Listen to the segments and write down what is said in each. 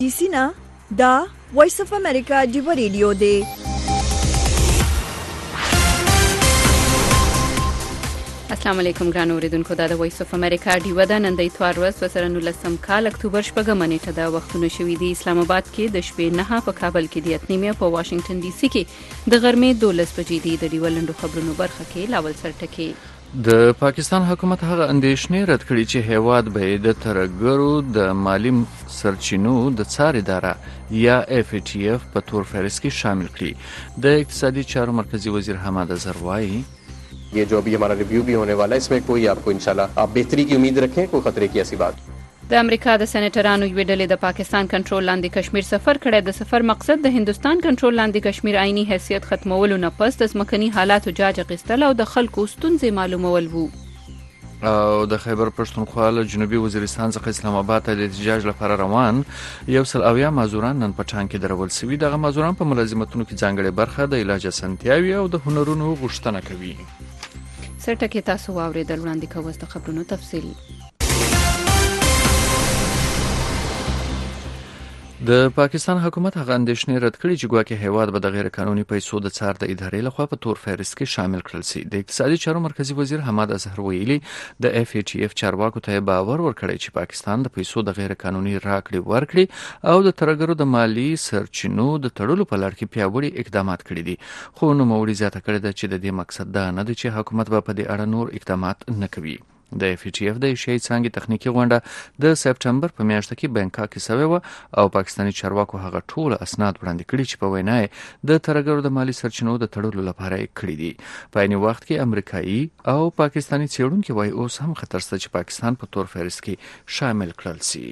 دیسینا دا وایس اف امریکا دیو ریډیو دی. السلام علیکم ګران اوریدونکو، دا د وایس اف امریکا دیو ده. نن د اتوار ورځ وسره 19 کال اکتوبر شپږمه نیټه ده. وختونه شوي دي اسلام آباد کې د شپې 9، په کابل کې د 8 په واشنگټن ډي سي کې د غرمې 12 بجې دي. د دیو لنډو خبرونو برخه کې لاول سرټکی. د پاکستان حکومت هغه اندیشنې رد کړي چې هیواد به د ترګرو د مالی سرچینو د څار اداره یا FATF په تور فهرست کې شامل کړي. د اقتصادي چارو مرکزی وزیر حماد اظهر وایي ये जो अभी हमारा रिव्यू भी होने वाला है, इसमें कोई आपको इंशाल्लाह आप बेहतरी की उम्मीद रखें, कोई खतरे की ऐसी बात. د امریکا د سېنیټرانو یوې ډلې د پاکستان کنټرول لاندې کشمیر سفر کړی. د سفر مقصد د هندستان کنټرول لاندې کشمیر عیني حیثیت ختمولو نه پس د ځمکني حالاتو جاج اخیستل او د خلکو ستونزې معلومول وو. او د خیبر پښتونخوا له جنوبي وزیرستان څخه اسلام آباد ته د احتجاج لپاره روان 100 مازوران نن په ټانک کې درول شوي. دغه مازوران په ملازمتونو کې ځانګړې برخه د علاج اسانتیاوي او د هنرونو غوښتنه کوي. سرټکی تاسو واوریدل. وړاندې کوم د خبرونو تفصیل. د پاکستان حکومت هغه اندیشنې رد کړي چې ګواکې هیواد به د غیر قانوني پیسو د څار د ادارې لخوا په تور فهرست کې شامل کړل شي. د اقتصادي چارو مرکزی وزیر حماد اظهر ویلي د FATF چارواکو ته باور ورکړی چې پاکستان د پیسو د غیر قانوني راکړې ورکړې او د ترګرو د مالی سرچینو د تړلو په لړ کې پیاوړي اقدامات کړي دي. خو نوموړي زیاته کړې ده چې د دې مقصد دا نه دی چې حکومت به په دې اړه نور اقدامات نه کوي. د FATF د ایشیايي څانګې تخنیکی غونډه د سپټمبر په میاشت کې بانکاک کې شوې و او پاکستاني چارواکو هغه ټول اسناد وړاندې کړي چې په وینا د ترګرو د مالی سرچینو د تړلو لپاره یې کړی دي. په عین وخت کې امریکایي او پاکستاني څېړونکو وايي اوس هم خطر شته چې پاکستان په تور فهرست کې شامل کړل شي.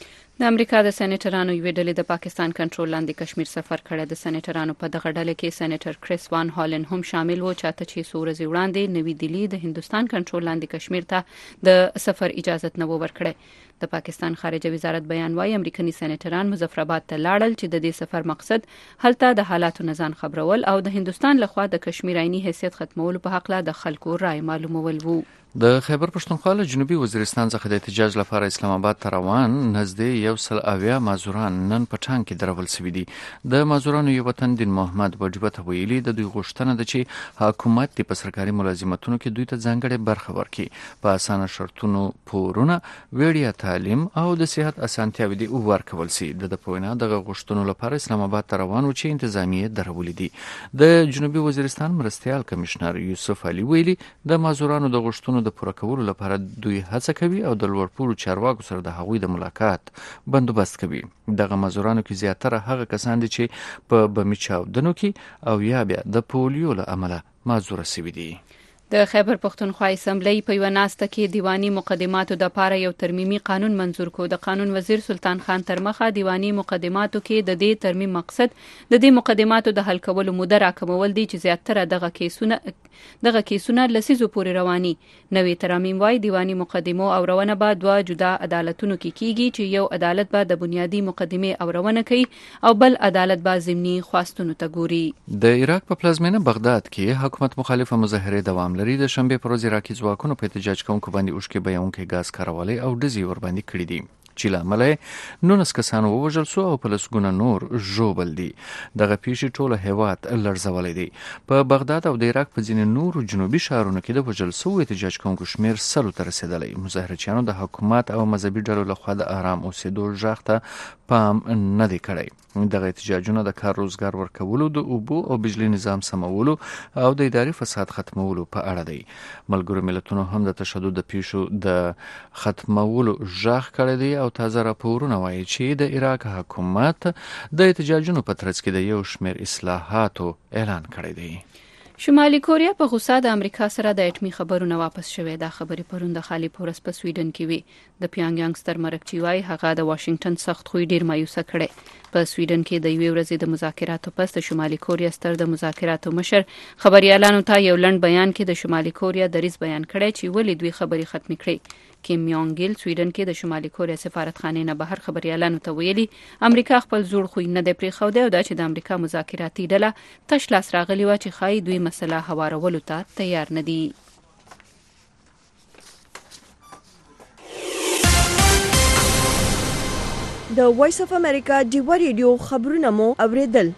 د امریکا د سېنیټرانو یوې ډلې د پاکستان کنټرول لاندې کشمیر سفر کړی. د سېنیټرانو په دغه ډله کې سېنیټر کریس وان هالن هم شامل و، چاته چې څو ورځې وړاندې نوې دلی د هندستان کنټرول لاندې کشمیر ته د سفر اجازه نه ورکړي. د پاکستان خارجه وزارت بیان وايي امریکایي سېنیټران مظفرآباد ته لاړل چې د دې سفر مقصد هلته د حالاتو نزان خبرول او د هندستان لخوا د کشمیر عیني حیثیت ختمولو په حق له د خلکو رائے معلومول وو. د خیبر پښتونخوا له جنوبي وزیرستان څخه د احتجاج لپاره اسلام آباد ته روان نږدې 100 مازوران نن په ټانک کې درول شوي دي. د مازورانو یو وطن دین محمد وجبه ویلي د دوی غوښتنه ده چې حکومت په سرکاري ملازمتونو کې دوی ته ځانګړې برخه ورکړي، په اسانه شرطونو پورونه، وړیا تعلیم او د صحت اسانتیاوي دي ورکول شي. د پوینا دغه غوښتنو لپاره اسلام آباد ته روان و چې انتظامیه درولې دي. د جنوبي وزیرستان مرستیال کمشنر یوسف علي ویلي د مازورانو د غوښتنو د پوره کولو لپاره دوی هڅه کوي او د لوړپوړو چارواکو سره د هغوی د ملاقات بندوبست کوي. دغه مازورانو کې زیاتره هغه کسان دي چې په بمي چاودنو کې او یا بیا د پولیو له امله مازور شوي دي. د خیبر پښتونخوا اسمبلی په یو ناسته کې دیوانی مقدماتو د پاره یو ترمیمي قانون منظور کو. د قانون وزیر سلطان خان ترمخه دیوانی مقدماتو کې د دې ترمیم مقصد د دې مقدماتو د حل کولو موده راکمول دي چې زیاتره دغه کیسونه لسیزو پورې رواني. نوې ترمیم وايي دیوانی مقدمو او رونه به دوه جدا عدالتونو کې کیږي چې یو عدالت به د بنیادی مقدمه او رونه کوي او بل عدالت به ضمني خواستونو ته ګوري. د عراق په پلازمینه بغداد کې حکومت مخالفه مظاهره دوام لري. د شنبه پر ورځ عراقي ځواکونو په احتجاج کوونکو باندې اوښکې بهونکي غاز کارولې او ډزې ور باندې کړې دي چې لامل یې 19 کسان ووژل شو او په لسګونه نور ژوبل دي. دغه پیښې ټوله هیواد لړزولی دی. په بغداد او د عراق په ځینې نورو جنوبي ښارونو کې د وژل شوو احتجاج کوونکو شمیر 100 ته رسېدلی. مظاهرچیانو د حکومت او مذهبي ډلو لخوا د آرام اوسېدو غږ ته پام نه دی کړی. دغه احتجاجونه د کار روزګار ورکولو، د اوبو او بجلی نظام سمولو او د اداري فساد ختمولو په اړه دی. ملګرو ملتونو هم د تشدد د پیښو د ختمولو غږ کړی دی او تازه راپورونه وایي چې د عراق حکومت د احتجاجونو په ترڅ کې د یو شمېر اصلاحاتو اعلان کړی دی. شمالي کوریا په غوسه د امریکا سره د اټمي خبرونه واپس شوې. دا خبرې پرون د خالي پورس په سویډن کې وي. د پیانګیانګ ستر مرکچی وايي هغه د واشنگټن سخت خوې ډیر مایوسه کړي. په سویډن کې د یوې ورځې د مذاکراتو پس د شمالي کوریا ستر د مذاکراتو مشر خبريالانو ته یو لنډ بیان کې د شمالي کوریا دریځ بیان کړی چې ولې دوی خبرې ختمې کړې. کیم یونګ ګیل سویډن کې د شمالي کوریا سفارتخانې نه بهر خبريالانو ته ویلي امریکا خپل زوړ خوې نه دی پرېښودی او دا چې د امریکا مذاکراتي ډله تش لاس راغلی و چې ښایي دوی مسله هوارولو ته تیار نه دي. د وایس اف امریکا ډیوا ریډیو خبرونه مو اوریدل.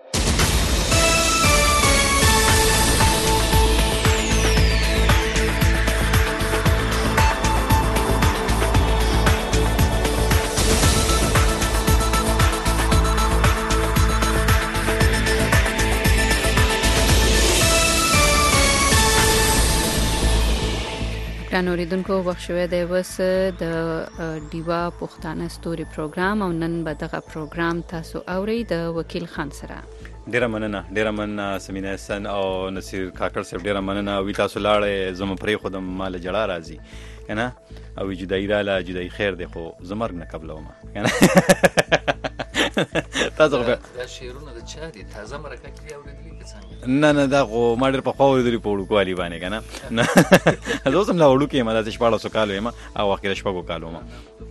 اوریدونکو وخت شوه د وس د ډیوا پښتانه ستوري پروګرام او نن به دغه پروګرام تاسو اورئ د وکیل خان سره. ډیره مننه سمینه حسن او نصیر کاکړ صاحب، ډیره مننه. وی تاسو لاړې زم پرې خودم مال جړه راځي کنه او جدای را لا جدای خیر دی خو زمرګ نه قبل ومه کنه تاسو دا شیرونه د چا دي تازه مرکه کې اوریدلی که څنګه؟ نه دا خو ما ډېر په خوا اوریدلی په وړوکو والي باندې که نه زه اوس هم لا وړوکی یم، داسې 1400 کالو یم او وخت کې د 6 کالو یم.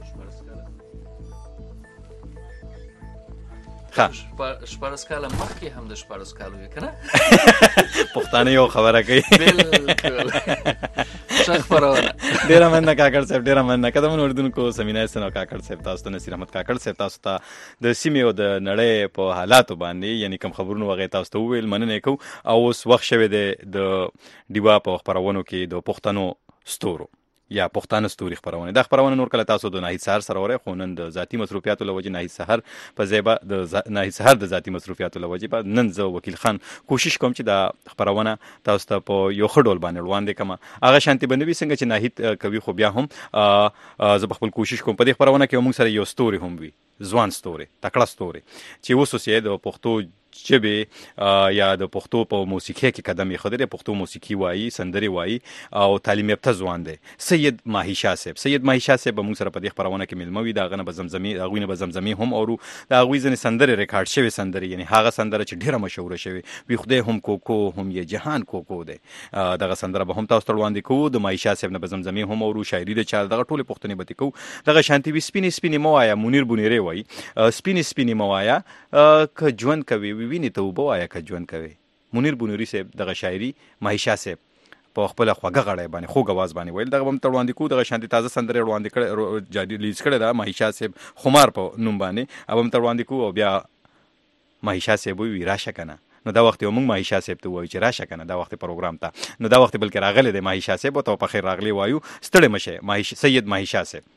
شپاړس کاله مخکې هم د 14 کالو وي که نه؟ پښتانه یو خبره کوي. بالکل ښه خپرونه. ډېره مننه کاکړ صاحب، ډېره مننه. قدمونو اورېدونکو سمینه حسن او کاکړ صاحب تاسو ته، نصیر احمد کاکړ صاحب تاسو ته د سیمې او د نړۍ په حالاتو باندې یعنی کوم خبرونه وغیرہ تاسو ته وویل، مننه کوو. او اوس وخت شوی دی د ډیوا په خپرونو کې د پښتنو ستورو یا پښتانه ستوري خبرونه. دا خبرونه نور کله تاسو د ناهید سحر سره اورئ، خو نن د ذاتی مصروفیاتو له وجې ناهید سحر په ځای به د ناهید سحر د ذاتی مصروفیاتو له وجې به نن زه وکیل خان کوشش کوم چې دا خبرونه تاسو ته په یو ښه ډول باندې وړاندې کړم. هغه شانتي به نه وي څنګه چې ناهید کوي، خو بیا هم زه به خپل کوشش کوم په دې خبرونه کې موږ سره یو ستوري هم وي، ځوان ستوري، تکړه ستوري چې اوس یې د پښتو ژبې یا د پښتو په موسیقۍ کې قدم یې خدای پښتو موسیقي وایي، سندري وایي او تعلیم یافته ځوان دی. سید ماهی شاه صاحب به موږ سره په دې خبرونه کې ملمه وي. د هغه نه به زمزمي هم اورو. د هغوی ځینې سندرې ریکارډ شوې سندرې، یعنی هغه سندره چې ډېره مشهوره شوې وي، خدای هم کوکو هم یې جهان کوکو دی، دغه سندره به هم تاسو ته وړاندې کوو. د ماهی شاه صاحب نه به زمزمي هم اورو، شاعري د چا دغه ټولې پوښتنې به کوو. دغه شانتي وي سپینې مه وایه، منیر بونیری وایي سپینې مه وایه که ژوند کوي وینې ته اوبه وایه که ژوند کوي. منیر بونیری صاحب دغه شاعري ماهی شاه صاحب په خپل خوږه غړی باندې خوږ اواز باندې ویل. دغه هم ته وړاندې کوو. دغه شانتي تازه سندرې وړاندې کړې جاري لیز کړې ده ماهی شاه صاحب خمار په نوم باندې، او هم ته وړاندې کوو. او بیا ماهی شاه صاحب وی راشه کنه، نو دا وخت یو موږ ماهی شاه صاحب ته وایو چې راشه کنه دا وخت پروګرام ته، نو دا وخت بلکې راغلی دی ماهی شاه صاحب ته په خیر راغلی وایو. ستړی مشه سید ماهی شاه صاحب.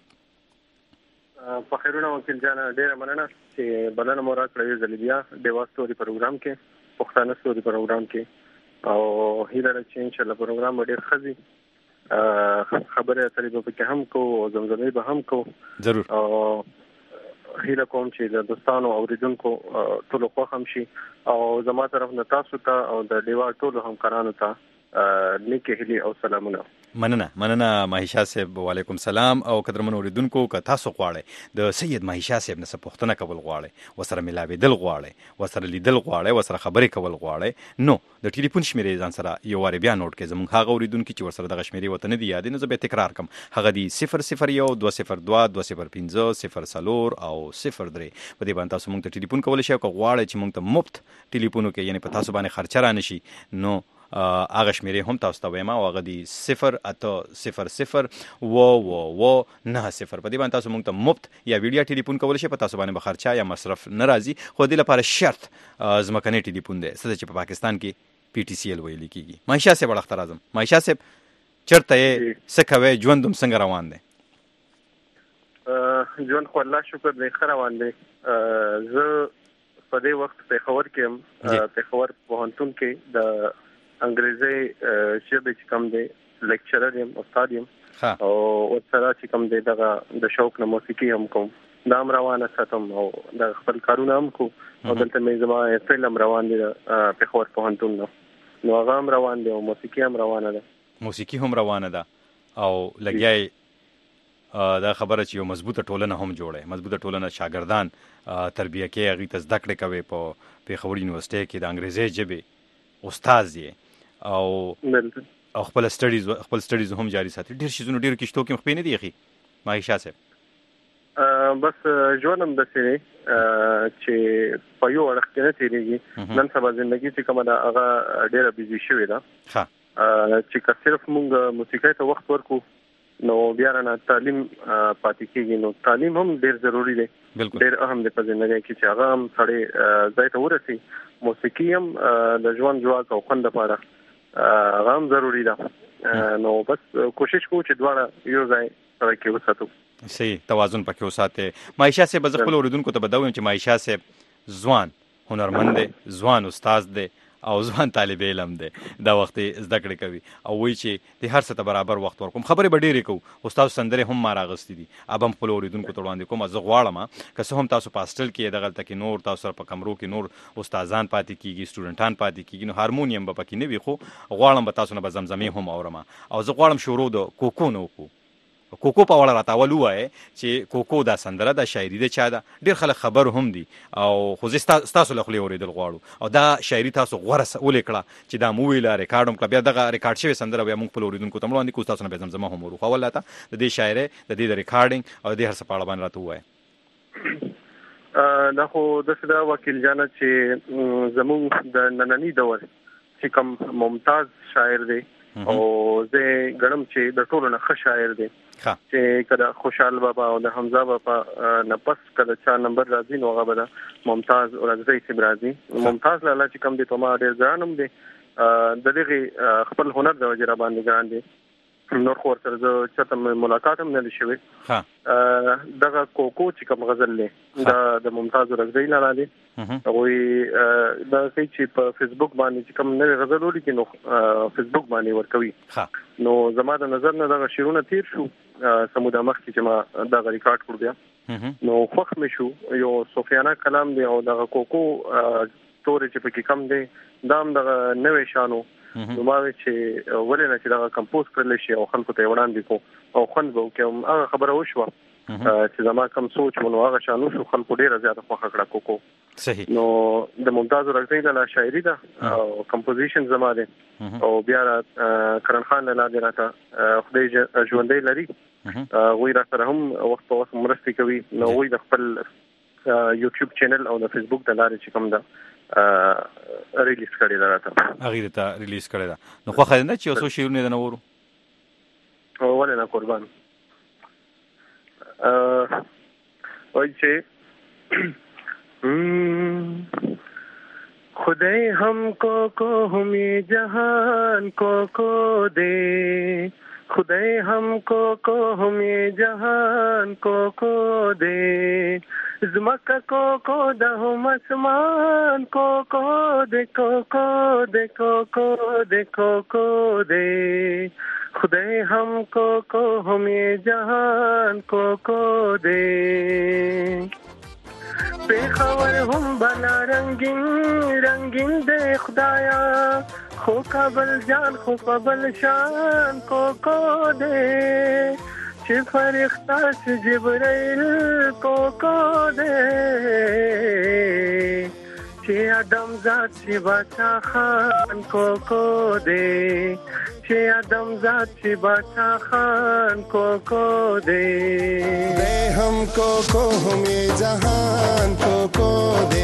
په خیرونه وکیل جان، ډیره مننه چې بلنه مو راکړه یو ځل بیا ډیوا ستوري پروګرام کې، پښتانه ستوري پروګرام کې، او هیله ده چې انشاءالله پروګرام ډیر ښه وي. خبرې اترې به پکې هم کوو او زمزمې به هم کوو ضرور. او هیله کوم چې د دوستانو اوریدونکو ټولو خوښ هم شي، او زما طرف نه تاسو ته او د ډیوا ټولو همکارانو ته نیکې هیلې او سلامونه. مننه ماهی شاه صاحب، وعلیکم سلام. او قدرمنو اوریدونکو که تاسو غواړئ د سید ماهی شاه صاحب نه څه پوښتنه کول غواړئ، ورسره ملاوېدل غواړئ، ورسره لیدل غواړئ، ورسره خبرې کول غواړئ، نو د ټلیفون شمیرې ځان سره یو وارې بیا نوٹ کړئ. زموږ هغه اوریدونکي چې ورسره دغه شمیرې ورته نه دي یادې، نو زه بیا تکرار کړم. هغه دي 001 202 205 04 او 03. په دې باندې تاسو موږ ته ټلیفون کولی شئ. که غواړئ چې موږ ته مفت ټلیفون وکړئ، یعنې په تاسو باندې خرچه را نشي، نو هغه شمیرې هم تاسو ته وایم، او هغه دي 08000 990. په دې باندې تاسو موږ ته مفت یا ویډیو ټلیفون کولی شئ. په تاسو باندې به خرچه یا مصرف نه راځي، خو دې لپاره شرط ځمکنی ټلیفون دی، څه چې په پاکستان کې PTCL ویل کېږي. ماهی شاه صاحب اړخ ته راځم. ماهی شاه صاحب چېرته یې، څه کوئ، ژوند هم څنګه روان دی؟ ژوند خو الله شکر دی ښه روان دی. زه په دې وخت پېښور کې یم، پېښور پوهنتون کې د انګریزي ژبې چې کوم دی لیکچرر یم، استاد یم، او ورسره چې کوم دی دغه د شوق نه موسیقي هم کوم، دا هم روانه ساتم، او د خپل کارونه هم کوم. او دلته مې زما فلم روان دی پېښور پوهنتون نه، نو هغه هم روان دی او موسیقي هم روانه ده. موسیقي هم روانه ده او لګیای دا خبره چې یو مضبوطه ټولنه هم جوړه، مضبوطه ټولنه شاګردان تربیه کوي، هغوی ته زده کړې کوي. په پېښور یونیورسټۍ کې د انګریزي ژبې استاد یې او خپل سټډیز هم جاری ساتي. ډېر شیزونه ډېرو کښتو کې مخ پې نه دي یخي ماهی شاه صاحب؟ بس ژوند هم داسې دی چې په یو اړخ کې نه تېرېږي. نن سبا زندګي چې کومه ده هغه ډېره بیزي شوې ده، چې که صرف مونږ موسیقۍ ته وخت ورکړو نو بیا نه تعلیم پاتې کیږي. نو تعلیم هم ډیر ضروری دی، ډیر اهم دی په ژوند کې چې هغه هم سړی ځای ته ورسي. موسیقي هم د ژوند ځواک او خوند لپاره هغه هم ضروری ده. نو بس کوشش کوو چې دواړه یو ځای سره کې وساتو. صحیح توازن پکې وساته. مایشا صاحب ز خپل اوریدونکو ته بدوم چې مایشا صاحب ځوان هنرمند دی، ځوان استاد دی او ځوان طالب علم دی، دا وخت زده کړې کوي او وایي چې د هر څه ته برابر وخت ورکوم. خبرې به ډېرې کوو، استاد سندرې هم ما راغستې دي، اب هم خپل اوریدونکو ته وړاندې کوم. زه غواړم که څه هم تاسو په هاسټل کې دغلته کې نور تاسو سره په کمرو کې نور استادان پاتې کیږي، سټوډنټان پاتې کیږي، نو هارمونیم به پکې نه وي، خو غواړم به تاسو نه به زمزمې هم اورم. او زه غواړم شروع د کوکو نه وکړو. کوکو په وړه راته اول ووایي چې کوکو دا سندره دا شاعري ده چا ده. ډېر خلک خبر هم دي او خو زه ستاسو له خولې اورېدل غواړو او دا شاعري تاسو غوره ولیکړه چې دا مو ویله ریکارډ هم کړه. بیا دغه ریکارډ شوې سندره بیا موږ خپل اوریدونکو ته وړاندې کوو، تاسو نه بیا زمزمه هم ورو. خو اول راته د دې شاعرۍ د دې د ریکارډینګ او د دې هر څه په اړه باندې راته ووایه. دا خو داسې ده وکیل جانه چې زموږ د ننني دور چې کوم ممتاز شاعر دی او زه ګڼم چې د ټولو نه ښه شاعر دی چې کله خوشحال بابا او د حمزه بابا نه پس کله چا نمبر راځي نو هغه به د ممتاز اورغزی صاحب راځي. ممتاز لاله چې کوم دی ته ما ډېر ګرانم دی، د دغه خپل هنر د وجه را باندې ګران دی. نور خو سره زه چاته ملاقات هم نه دی شوی. دغه کوکو چې کوم غزل دی دا د ممتاز اورغزی لاله دی. هغوی دا کوي چې په فیسبوک باندې چې کوم نوې غزل ولیکي نو فیسبوک باندې ورکوي. نو زما د نظر نه دغه شعرونه تیر شو سموده مخکې چې ما دغه ریکارډ کړو بیا نو خوښ مې شو. یو صوفیانه کلام دی او دغه کوکو تورې چې پکې کم دی دا هم دغه نوې شانو. نو ما وی چې ولې نه چې دغه کمپوز کړل شي او خلکو ته وړاندې کو او خوند به وکړم. هغه خبره وشوه چې زما کم سوچ مونږ هغه شانو شو، خلکو ډیره زیاته خوښه کړه کوکو. صحیح. نو د ممتاز اورغزی د شاعري ده او کمپوزیشن زما ده او بیا کرن خان له لاندې راته خدای ژوندۍ لري وی را سره هم وخت په وخت مرستې کوي. نو وی د خپل یوټیوب چینل او د فیسبوک د لارې چې کوم ده ریلیز کړی دا راته هغه ته ریلیز کړی دا. نو خو خدای نه چې اوسو شیرونه د نورو ولې نه قربان وای چې خدای हमको को हमें जहान को दे, खुदाई हमको को हमें जहान को दे, ज़मका को दहम आसमान को दे को दे, खुदाई हमको को हमें जहान को दे. पेखावर हम बना रंगीन दे खुदाया, खो काबल जान खो काबल शान को दे, चे फरिश्ता से जिब्राइल को दे, चे आदम जात से बादशाह खान को दे, चे आदम जात से बादशाह खान को दे. हमको को हमें जहान को दे.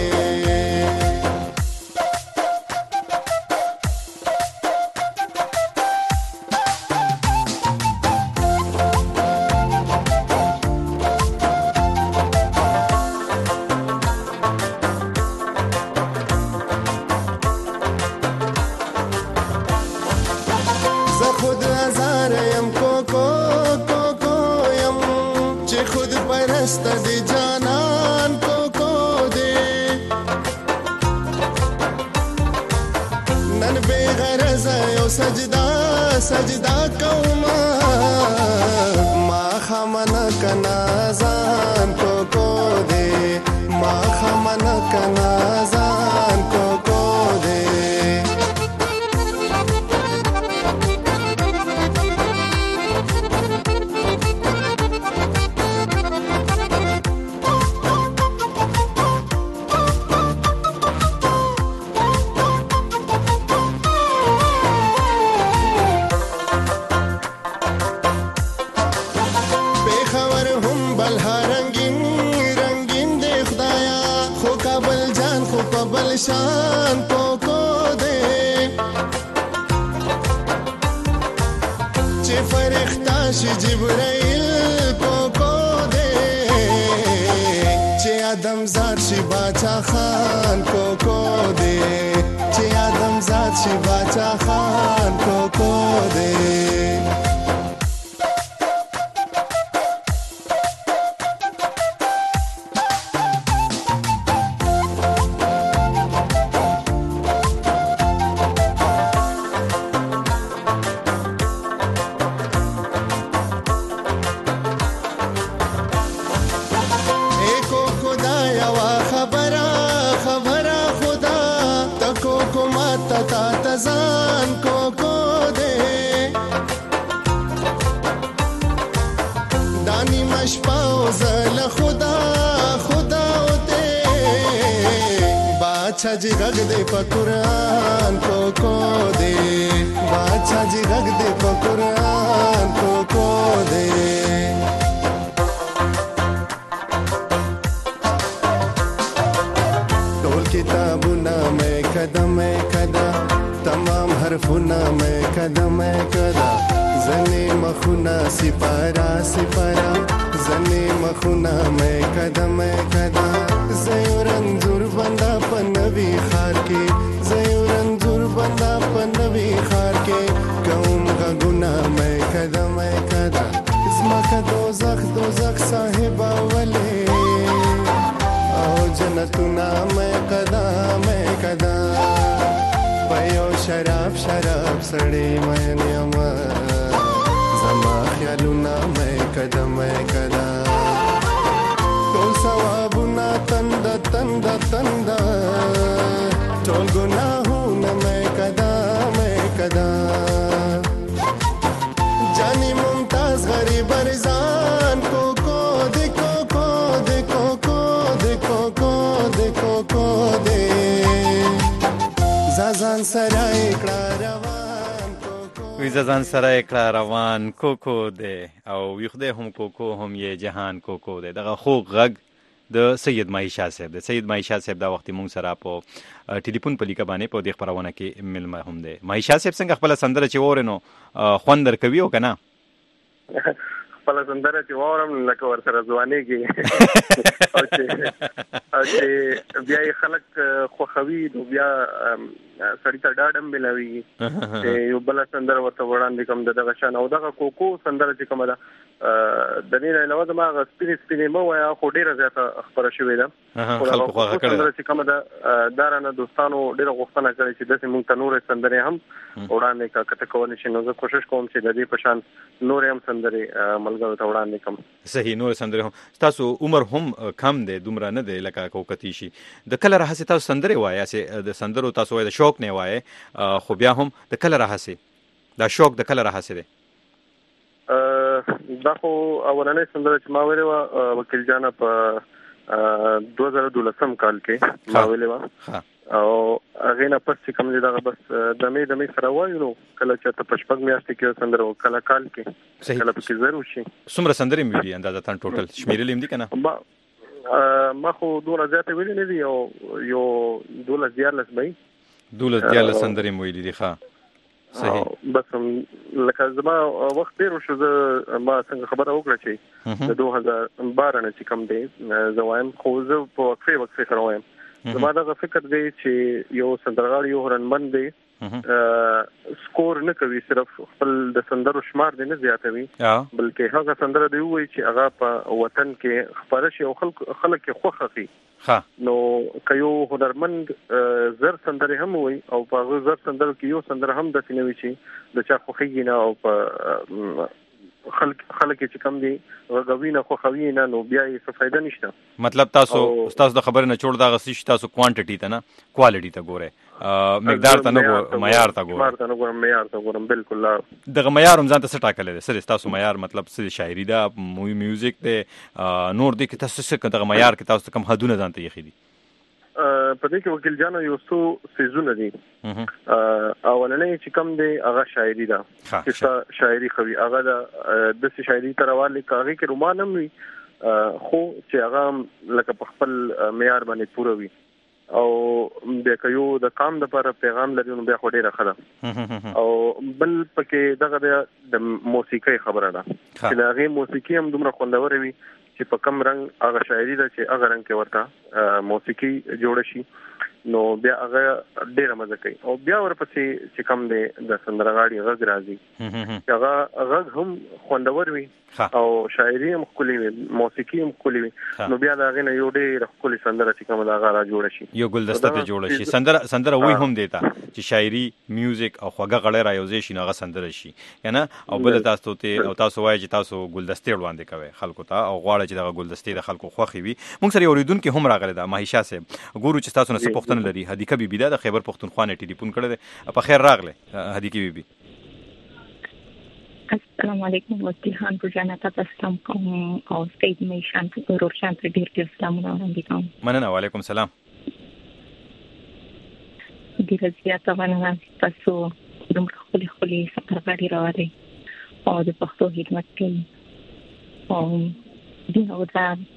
सजदा कौमा मा खमन कनाजान को दे, मा खमन कनाजान को दे. शान को दे, चे फरिश्ता راشي جبرائیل کوکو دے چې آدم زاد شي باچا خان کوکو دے چې آدم زاد شي باچا خان کوکو دے ځان کوکو دے دانی مشپاو زل خدا خدا ہوتے باچھا جی غگ دے پا قرآن کوکو دے باچھا جی غگ دے پا قرآن کوکو دے ټول کتابونه میں قدم تمام حرفونه میں قدم کدا زنی مخونه سپارا سپارا زنی مخونه میں قدم کدا زیو رنزور بندا پنوی خار کے زیو رنزور بندا پنوی خار کے قوم کا گناہ میں قدم کدا زمکا دوزخ صاحبہ ولے او جنتنا میں قدم پيو شراب سړی مې نیما زما خیالونه مې قدم ټول ثوابونه تند ټول ګناهونه مې قدم جانی ممتاز غریب ارزان کوکو دے کوکو دے کوکو دے کوکو دے کوکو دے زازان سرای کړه روان کوکو وی زازان سرای کړه روان کوکو دی او وی خدای هم کوکو هم یې جهان کوکو دی دغه خو غږ د سید ماهی شاه صاحب د سید ماهی شاه صاحب دا وخت مونږ سره په ټلیفون په لیکه باندې په دې خبرونه کې ملما هم دی ماهی شاه صاحب څنګه خپل سندره چې وورنو خوند درکوي او کنه خپل سندره چې وورم لکه ورسره ځواني کې او چې بیا خلک خوخوي نو بیا سړی ته ډاډم ملوي چې یو بل سندره ورته وړاندې کوم دغه شان او دغه کوکو سندره چې کومه ده د دې نه علاوه ما سپینې مو یا خو ډیره زیاته خبره شوې ده خلکو خوښه کړې چې کومه ده دارانه دوستانو ډیره غوښتنه کړې چې داسې مونږ ته نور سندره هم وړاندې کته کول شي نو زه کوشش کوم چې د دې په شان نور هم سندره ملګرو ته وړاندې کوم صحیح نور سندره هم تاسو عمر هم کم دی دومره نه دی لکه کوکتی شي د کله راهسه تاسو سندره وایي د سندرو تاسو وایي د شوق نه وایي خو بیا هم د کله راهسه دا شوق د کله راهسه دی دا خو اولنې سندره چې ما ویلې و وکیل جان په 2012 کال کې ما ویلې و او هغه نه پس چې کوم دی دا بس دمه سره وایو کله چې ته پښپګ میاشتې کې سندره کله کال کې کله پکې ضرور شي څومره سندرې مې اندازه تن ټوټل شمیرلې دي کنه ما خو 2000 ویلې نه دي او یو 2014 به 2014 سندرې مې ویلې دي ښه صحیح بس لکه زما وخت ډیر شو ما څنګه خبره وکړه چې د 2012 نه چې کم دی زوایم خو زه په وقفه سره وایم زما دا فکر دی چې یو سندرغاړی یو هنرمند دی سکور نه کوي صرف خپل د سندرو شمار دی نه زیاتوي بلکې هغه سندره دی وایي چې هغه په وطن کې خبره شي او خلک کې خوښه شي نو کيو هنرمند زر سندره هم وي او په زر سندره کې یو سندره هم د سینوي شي د چا خوخي نه او په خلک چې کم دي غوینه خوخوي نه نو بیا یې څه فائدہ نشته مطلب تاسو د خبرې نه چوړ دا غسی تاسو کوانټیټی ته نه کوالټی ته ګوره مقدار ته نه ګوره معیار ته ګوره بالکل دغه معیار هم ځان ته ټاکل دي سره تاسو معیار مطلب څه شاعري دا میوزیک ته نور دي کې تاسو څه دغه معیار کې تاسو کم حدونه ځان ته یې خېدي په دې کې وکیل جانو یو څو سيزونه دي اولنې چې کم دی هغه شاعري ده چې شاعري خوي هغه د شاعري ترواله کاږي کې رومان هم وي خو چې هغه لکه په خپل معیار باندې پوره وي او بیا که یو د قام لپاره پیغام لري نو بیا خو ډیره ښه ده. او بل پکې دغه د موسیقۍ خبره ده چې د هغې موسیقي هم دومره خوندوره وي چې په کم رنګ هغه شاعري ده چې هغه رنګ کې ورته موسیقي جوړه شي نو بیا هغه ډیره مزه کوي. او بیا ورپسې چې کم دی د سندرغاړي غږ راځي چې هغه غږ هم خوندور وي او شاعري هم ښکلې وي موسیقي هم ښکلې وي نو بیا د هغې نه یو ډېره ښکلې سندره چې کومه ده هغه را جوړه شي یو ګلدسته ته جوړه شي. سندره وایي هم دی ته چې شاعري میوزیک او خوږه غړی را یوځای شي نو هغه سندره شي کنه. او بل تاسو ته او تاسو وایي چې تاسو ګلدستې وړاندې کوئ خلکو ته او غواړئ چې دغه ګلدستې د خلکو خوښې وي. موږ سره یو اورېدونکی هم راغلی ده ماهیشا صاحب ګورو چې تاسو نه څه پوښتنه لري. هدیکه بیبي ده د خیبر پښتونخوا نه ټلیفون کړی دی. په خیر راغلی هدیکه بیبي. السلام علیکم وکیل پروژانه تاسو سلام کوم او سټیج مې شانت روشن ته ډیر سلامونه وړاندې کوم. مننه. وعلیکم السلام. ډیر زیاته مننه تاسو دومره خولي سفرغاړي راوړئ او د پښتو خدمت کوي او دغه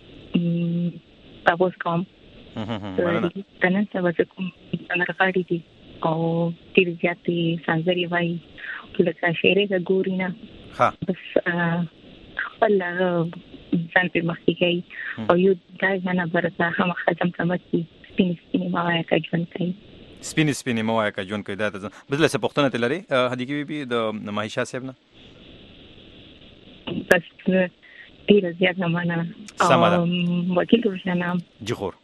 تاسو کوم نن سبا کوم سفرغاړي دي او ډیر زیاتې سنځري وایي لکه شعر د ګورینا بس خپل ځان په مخ کې کوي او یو دای نه برته هم خدمت کوي سپینې ماوای کا ژوند کوي سپینې ماوای کا ژوند کوي. دا ته بدله څه پښتنه ته لري هدیکه بیبي د ماهیشا صاحب نه بس ډیر زیات نه مننه وکیل روشنا جخور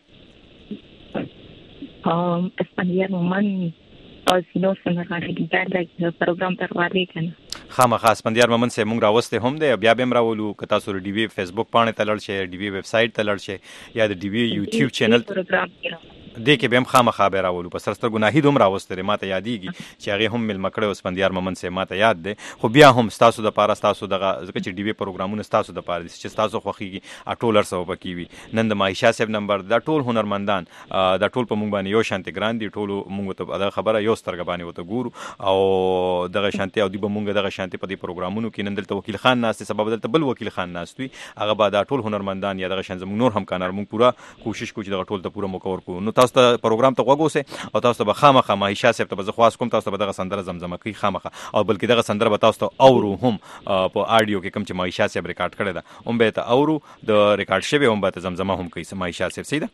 اسپانیا مومن او سينو څنګه راځي دا پروګرام تر واره کنه خامخا اسپندیار مومن سه مونږ راوسته هم دی بیا به راولو که تاسو د ډي وی فیسبوک باندې تلل شي ډي وی ویب سټ تلل شي یا د ډي وی یوټیوب چینل دې کې به هم خامخا به راولو په سرستر ګناهي دوم راوستره ماته یادېږي چې هغه هم مل مکړه اسپندیار مومن سه ماته یاد دی. خو بیا هم تاسو د پاره تاسو دغه ځکه چې ډي وی پروګرامونه تاسو د پاره چې تاسو خوخيږي اټولر سو پکې وي نن د ماهیشا صاحب نمبر دا ټول هنرمندان دا ټول په مونږ باندې یو شانتي ګران دي ټول مونږ ته دا خبره یو سترګ باندې وته ګورو او دغه شانتي او دی به مونږ دغه شانتي په دې پروګرامونو کې نن دلته وکیل خان ناس سبب دلته بل وکیل خان ناس وي هغه بعد ټول هنرمندان یا دغه شان زموږ نور هم کانر مونږ پورا کوشش کوو چې دغه ټول ته پورا مکور کو. نو تاسو ته پروګرام وګوسه او تاسو به خامخا ماهیشا صاحب ته به خواص کوم تاسو به دغه سندره زمزمه کوي خامخا او بلکې دغه سندره به تاسو ته اورو هم په اډیو کې کوم چې ماهیشا صاحب ریکارډ کړی دا هم به ته اورو د ریکارډ شوی هم به ته زمزمه هم کوي ماهیشا صاحب سیده.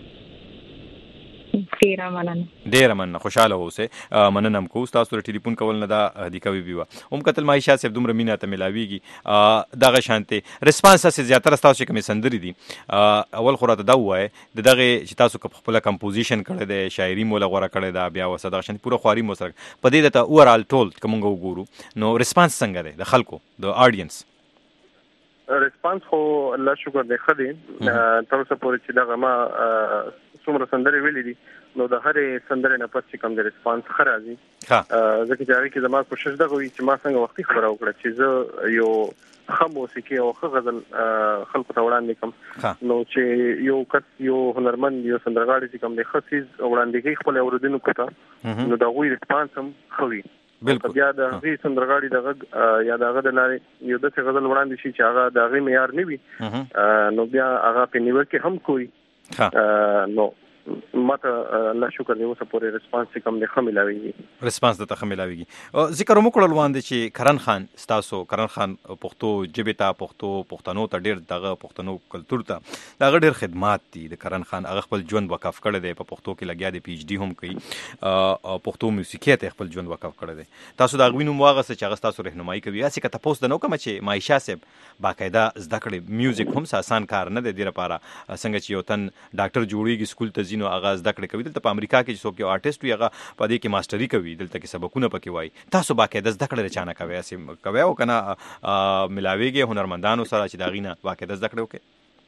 ډیر مننه خوشاله اوسه مننه کوم تاسو ته ټلیفون کول نه دا هدیکه وی بیوا هم کتل ماهیشا صاحب دومره مینا ته ملاویږي دغه شانته ریسپانس اسه زیاتره تاسو کوم سندري دي اول خو راته دا وای دغه چې تاسو خپل کمپوزیشن کړی دی شاعري مولا غوړه کړی دا بیا وسه دغه شانته پوره خواري مو سره په دې ته اورال ټول کومه وګورو نو ریسپانس څنګه دی د خلکو د اډینس ریسپانس خو الله شکر دی خدي تاسو پورې چې دغه ما څومره سندري ویلې دي نو د هرې سندرې نه پس کوم د ریسپانس خرازي ځکه چې هغه کې زما کوشش دا کوي چې ما څنګه وختي خبره وکړه چې زه یو خو موسیقي او خو غزل خلکو ته وړاندې کوم نو چې یو کس یو هنرمند یو سندرغاړي چې کوم د خصيز وړاندې کوي خپل اوردونکو ته نو دا غوي ریسپانس هم خوي بالکل بیا د هغې سندرغاړي دغه یا دغه د لارې یو داسې غزل وړاندې شي چې هغه د هغې معیار نه وي نو بیا هغه په نیوکه هم کوي نو ماته الله شکر دی اوس پورې ریسپانس کوم نه خملاویږي ریسپانس د تخملاویږي ذکر مو کړل وړاندې چې کرن خان تاسو کرن خان پښتو جبهه پښتنو ته ډیر دغه پښتنو کلچر ته دغه ډیر خدمات دي د کرن خان هغه خپل ژوند وقف کړی دی په پښتو کې لګیا دی پی ایچ ډی هم کوي او پښتو موسیقي ته خپل ژوند وقف کړی دی تاسو دا غوینم واغه چې هغه تاسو رهنمایي کوي اسی که تاسو د نو کوم چې ماهیشا صاحب باقاعده زده کړې میوزیک هم آسان کار نه دی لپاره څنګه چې یو تن ډاکټر جوړیږي سکول ته نو اغاز دکړه کوي دلته په امریکا کې چې څوک یو آرټیست وي هغه په دې کې ماستری کوي دلته کې سبقونه پکې وای تاسو باقاعده زده کړه رچانه کوي اسیم کوي او کنه ملاویږي هنرمندانو سره چې دا غینه باقاعده زده کړه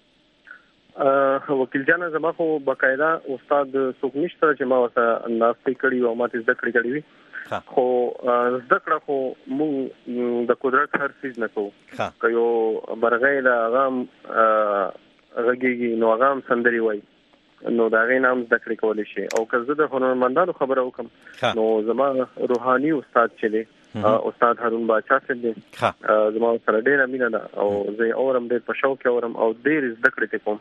وکي وکیل جان زما خو باقاعده استاد څوک نشته چې ما وسه ناستې کړی او ماته زده کړې کړی خو زده کړه خو مو د قدرت هر څه نه کوو که یو برغې لا غام غږیږي نو غام سندري وای نو دا غي نام زده کړې کولای شي او که زه د هنرمندانو خبره وکم نو زما روحاني استاد چلے استاد هارون باچا صاحب دی زما سره ډېر مینه ده او زه اورم ډېر په شوق اورم او ډېر زده کړې کوم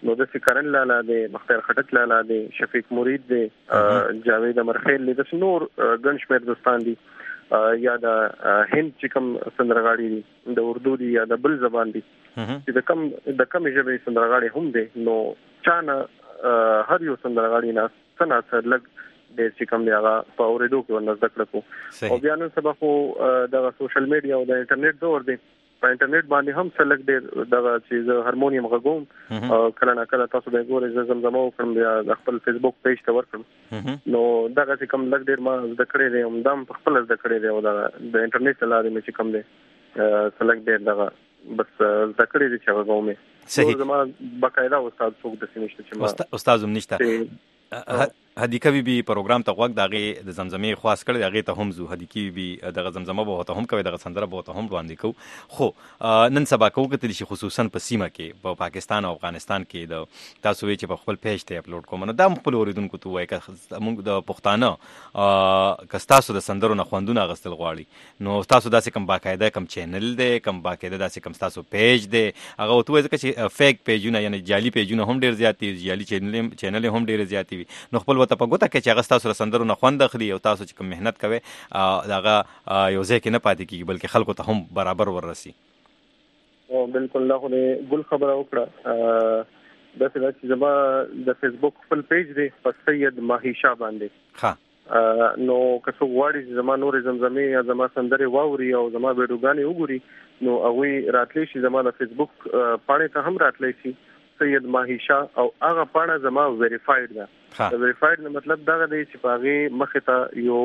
نو د سکرن لاله د مختار خټک لاله د شفیق مرید د جاوید امرخیل د نور ګڼ شمېر دوستان دي یا د هند چې کوم سندرغاړي دي د اردو دي یا د بل زبان دي چې د کم ژبې سندرغاړي هم دي نو چانه هر یو سندرغاړي نه څنګه لګ د چې کوم دی هغه په اوریدو کې ورنځ ذکر کو او بیا نن سبا خو د سوشل میډیا او د انټرنیټ دور دی په انټرنیټ باندې هم سلګ ډېر دغه چې هارمونیم غږوم کله نه کله تاسو به ګورئ زمزمه وکړم بیا د خپل فیسبوک پیج ته ورکړم نو دغه چې کوم لګ ډېر ما زده کړی دی هم دام په خپل زده کړی دی او د انټرنیټ لارې مې چې کوم دی سلګ ډېر دغه بس زده کړی دی چې غږوم صحیح زما بقایدا استاد څوک د سینشته چې ما استاد هم نشته هدیکه بي پروګرام ته وګ دغه د زمزمې خاص کړي دغه ته هم زو هدیکه بي دغه زمزمه به ته هم کوي دغه سندره به ته هم وړاندې کو خو نن سبا کو کتل شي خصوصا په سیمه کې په پاکستان او افغانستان کې د تاسو وی چې په خپل پیج ته اپلوډ کوم نو دا خپل اوریدونکو ته وای چې موږ د پښتانه کستاسو د سندرو نه خوندونه غستل غواړي نو تاسو داسې کم باقاعده کم چینل دی کم باقاعده داسې کم تاسو پیج دی هغه وته ځکه چې فیک پیجونه یعنی جعلی پیجونه هم ډیر زیات دي جعلی چینل هم ډیر زیات دي نو خپل وته په ګوته کې چې هغه تاسو سره سندرو نه خوند اخلي او تاسو چې کوم مهنت کوي داغه یو ځای کې نه پاتې کیږي بلکې خلکو ته هم برابر ورسي او بالکل الله دې ګل خبره وکړه د څه چې زما د فیسبوک خپل پیج دی په سید ماهی شاه باندې ها نو که څو غواړي زما نور زمزمه یا زما سندره واوري او زما ویډیوګانې وګوري نو هغه راتلی شي زما د فیسبوک پاڼې ته هم راتلی شي سید ماهی شاه او هغه پاڼه زما ویریفاید ده د ویریفاید نو مطلب دا دی چې پاغي مخه ته یو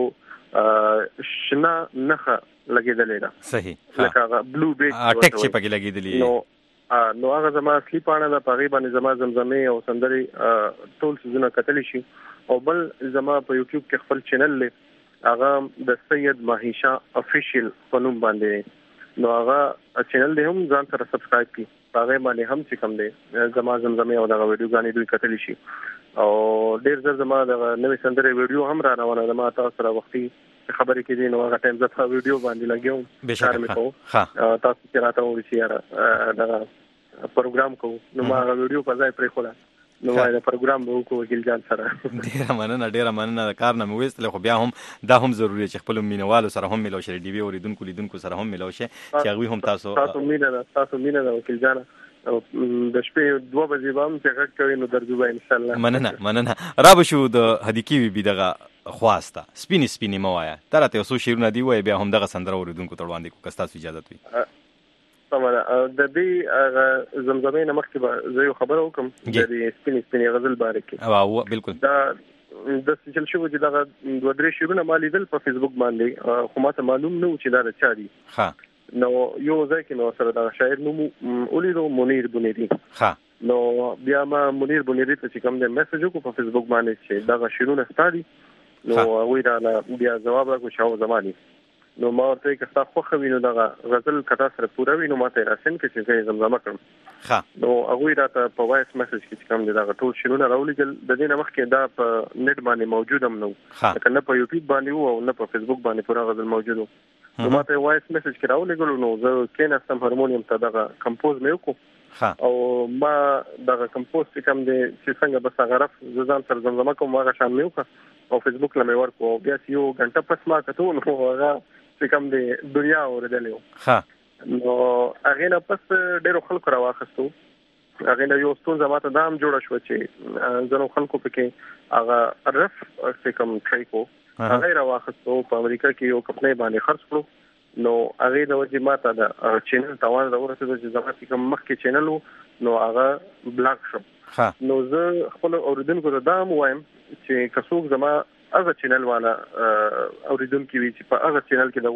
شنه نخه لګیدلې ده صحیح لکه هغه بلو بیج ټیک چې پکې لګیدلې نو هغه زما اصلي پاڼه ده پاغي باندې زما زمزمه او سندري ټول څه کتلی شي او بل زما په یوټیوب کې خپل چینل لري هغه د سید ماهی شاه افیشل په نوم باندې نو هغه چینل دې هم ځان سره سبسکرایب کړئ هغه باندې هم چې کوم دی زما زمزمه او دغه ویډیوګانې دوی کتلی شي او ډیر زر زما د نوې سندره ویډیو هم را روانه ده ما تاسو سره وختي خبرې کې دي نو هغه ټایم زه په ویډیو باندې لګیوم بشکره تاسو چې راته وایي چې دا پروګرام کو نو ما ویډیو په ځای پرې خوله نو دا پروګرام به وکړو ګل جان سره ډیر مننه د کار نه مې وستل خو بیا هم دا هم ضروري چې خپل مینوالو سره هم ملو شي ډي وی اوریدونکو سره هم ملو شي چې هغه هم تاسو مینه وکیل جان د شپې 2 بجې بام چې غږ کوي نو درځو ان شاء الله مننه را بشو د هدیکی بي دغه خواسته سپینی موایا ترته اوسو شیرونه دی وای بیا هم دغه سندره اوریدونکو ته وړاندې کو کستا اجازه وي سمره د دې زمزمه نمخ کې زه یو خبر وکم د سپینی غزل باره کې او بالکل دا د سجل شو چې دغه 2-3 شیرونه مالي دل په فیسبوک باندې خو ماته معلوم نه و چې دا چا دي ها نو یو ځای کې نو سره دا شاعر نو اولیدو منیر بنيري ها نو بیا ما منیر بنيري ته کوم د میسج کو په فیسبوک باندې چې دا شیرونه ستاري نو وی دا بیا جواب راکو شاو زماني نو ما ورته کې تاسو خو خوینو دا غزل کټا سره پورا وینو ماته راسن کې چې زمزمه کړم ها نو هغه راته په وایس میسج کې کوم دا ټول شیرونه راولېګل د دې نمخ کې دا په نت باندې موجود هم نو کنه په یوټیوب باندې او نه په فیسبوک باندې پورا غزل موجود وو نو ماته وایس میسج کې راولېګل نو زه کېنه سم هارمونیم ته دا کمپوز مې وکړ او ما دا کمپوز چې کوم دي چې څنګه بس غرف ځان سره زمزمه کوم هغه شان مې وکړ او فیسبوک لمه ورکو بیا یو غنټه پس ما کتو نو هغه چې کوم دي دنیا اوردلې نو هغه نه پس ډېر خلکو راوخستو هغه نه یو ستون زماته دام جوړ شو چې زنو خلکو پکې هغه رف چې کوم ټریکو هغه راوخستو په امریکا کې یو کمپنۍ باندې خرڅ کړو نو هغه د وجه ماته د چینل توان راورسېد چې زماته کوم مخ کې چینل نو هغه بلاک شو نو زه خپل اوریدونکو ته دا وایم چې کڅوګ زما هغه چینل والا اوریدونکو وی چې په هغه چینل کې دا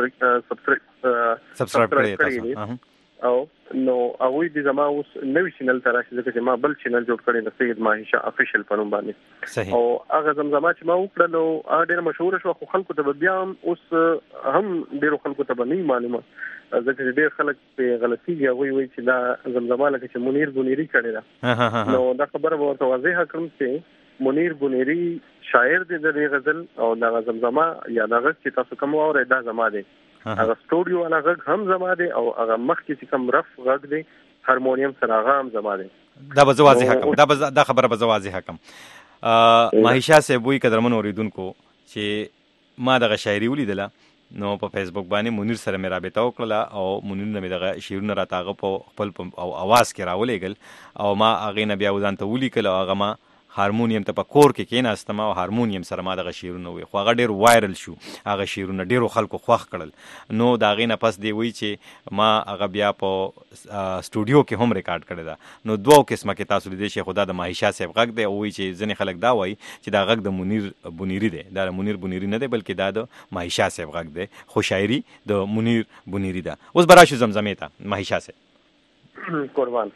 وی سبسکرایب کړی او نو هغه دې زما اوس نوې چینل ته راشي ځکه چې ما بل چینل جوړ کړی د سید ماهی شاه افیشل په نوم باندې او هغه زمزمه چې ما وکړل او ډېر مشهور شو خو خلکو ته بیا اوس هم ډېر خلکو ته نه معلومه ځکه چې ډېر خلک په غلطي وی چې دا زمزمه لکه چې منیر بنيري کړی دا نو دا خبره ورته واضح کړم چې منیر بنيري شاعر دی د غزل او دا زمزمه یا دا غږ چې تاسو کوم اورئ دا زما دی هغه سټوډیو والا غږ هم زما دی او هغه مخ کې کوم رف غږ دی هارمونیم سره غام زماده دا به واضح کوم دا خبره به واضح کوم ماهیشا صاحب وی قدرمن اوریدونکو چې ما دغه شاعري ولیدله نو په فیسبوک باندې منیر سره مې رابطه وکړه او منیر نه مې دغه شعرونه راته په خپل او اواز کې راولېږل او ما هغې نه بیا ځان ته ولیکل او هغه ما هارمونیم ته په کور کې کېناستم او هارمونیم سره ما دغه شعرونه وویل خو هغه ډېر وایرل شو هغه شعرونه ډېرو خلکو خوښ کړل نو د هغې نه پس دی وایي چې ما هغه بیا په سټوډیو کې هم ریکارډ کړی ده نو دوه قسمه کې تاسو لیدلی شئ خو دا د ماهیشا صاحب غږ دی او وایي چې ځینې خلک دا وایي چې دا غږ د منیر بونیري دی دا د منیر بونیري نه دی بلکې دا د ماهیشا صاحب غږ دی خو شاعري د منیر بونیري ده اوس به راشو زمزمې ته ماهیشا صاحب قربان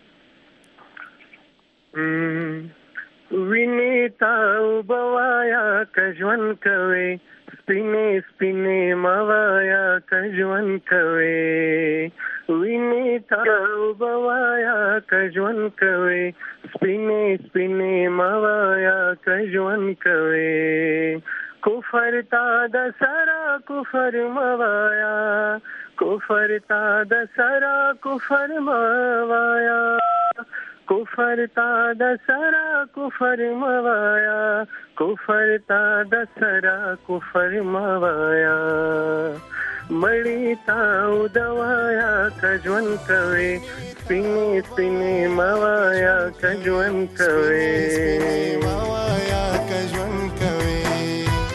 ویني تاو بوایا کژون کوي سپینې سپینې موایا کژون کوي ویني تاو بوایا کژون کوي سپینې سپینې موایا کژون کوي کفر تا د سرا کفر موایا کفر تا د سرا کفر موایا کفر تا د سرا کفر موایا کفر تا د سرا کفر موایا مړی تا دوایا کژون کوي سپینې سپینې موایا کژون کوي موایا کژون کوي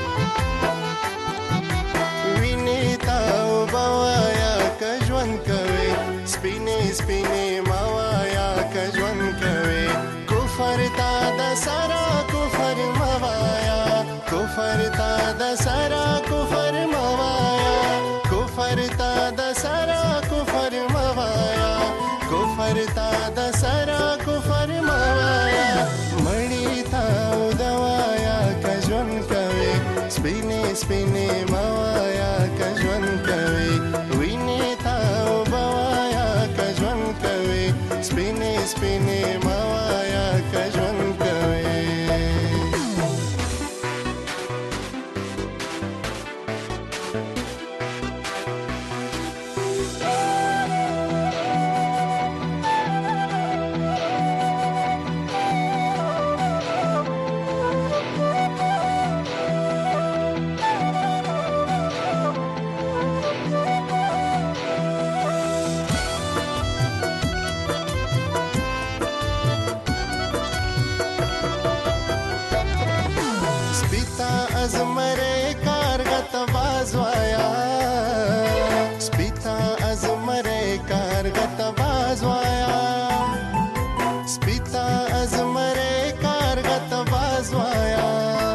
ویني تا بوایا کژون کوي سپینې سپینې موایا کژون کوي کفر تا د سرا کفر موایا کفر تا د سرا کفر موایا کفر تا د سرا کفر موایا کفر تا د سرا کفر موایا مړی تا دوایا کژون کوي سپینې سپینې موایا کژون کوي ویني تا بوایا کژون کوي سپینې سپینې موایا کژون کوي ازمره کارغت بازوایا سپیتا ازمره کارغت بازوایا سپیتا ازمره کارغت بازوایا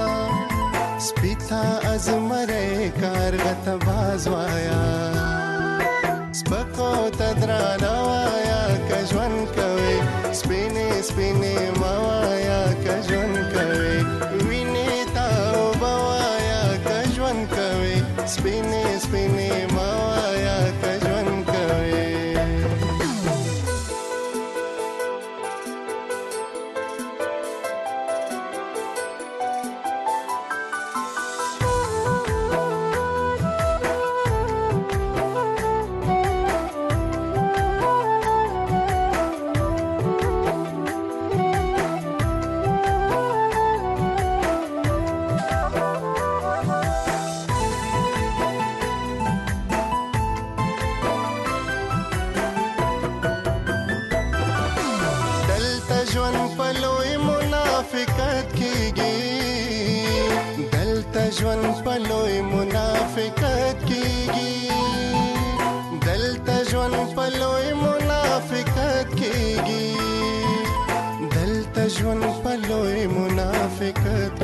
سپیتا ازمره کارغت بازوایا سپکو تدرانوایا کژون کوي سپینې سپینې موایا کژون کوي ویني تا بوایا کژون کوي سپینې سپینې موایا کژون کوي ژوند په لوی منافقت کیږي دلته ژوند په لوی منافقت کیږي دلته ژوند په لوی منافقت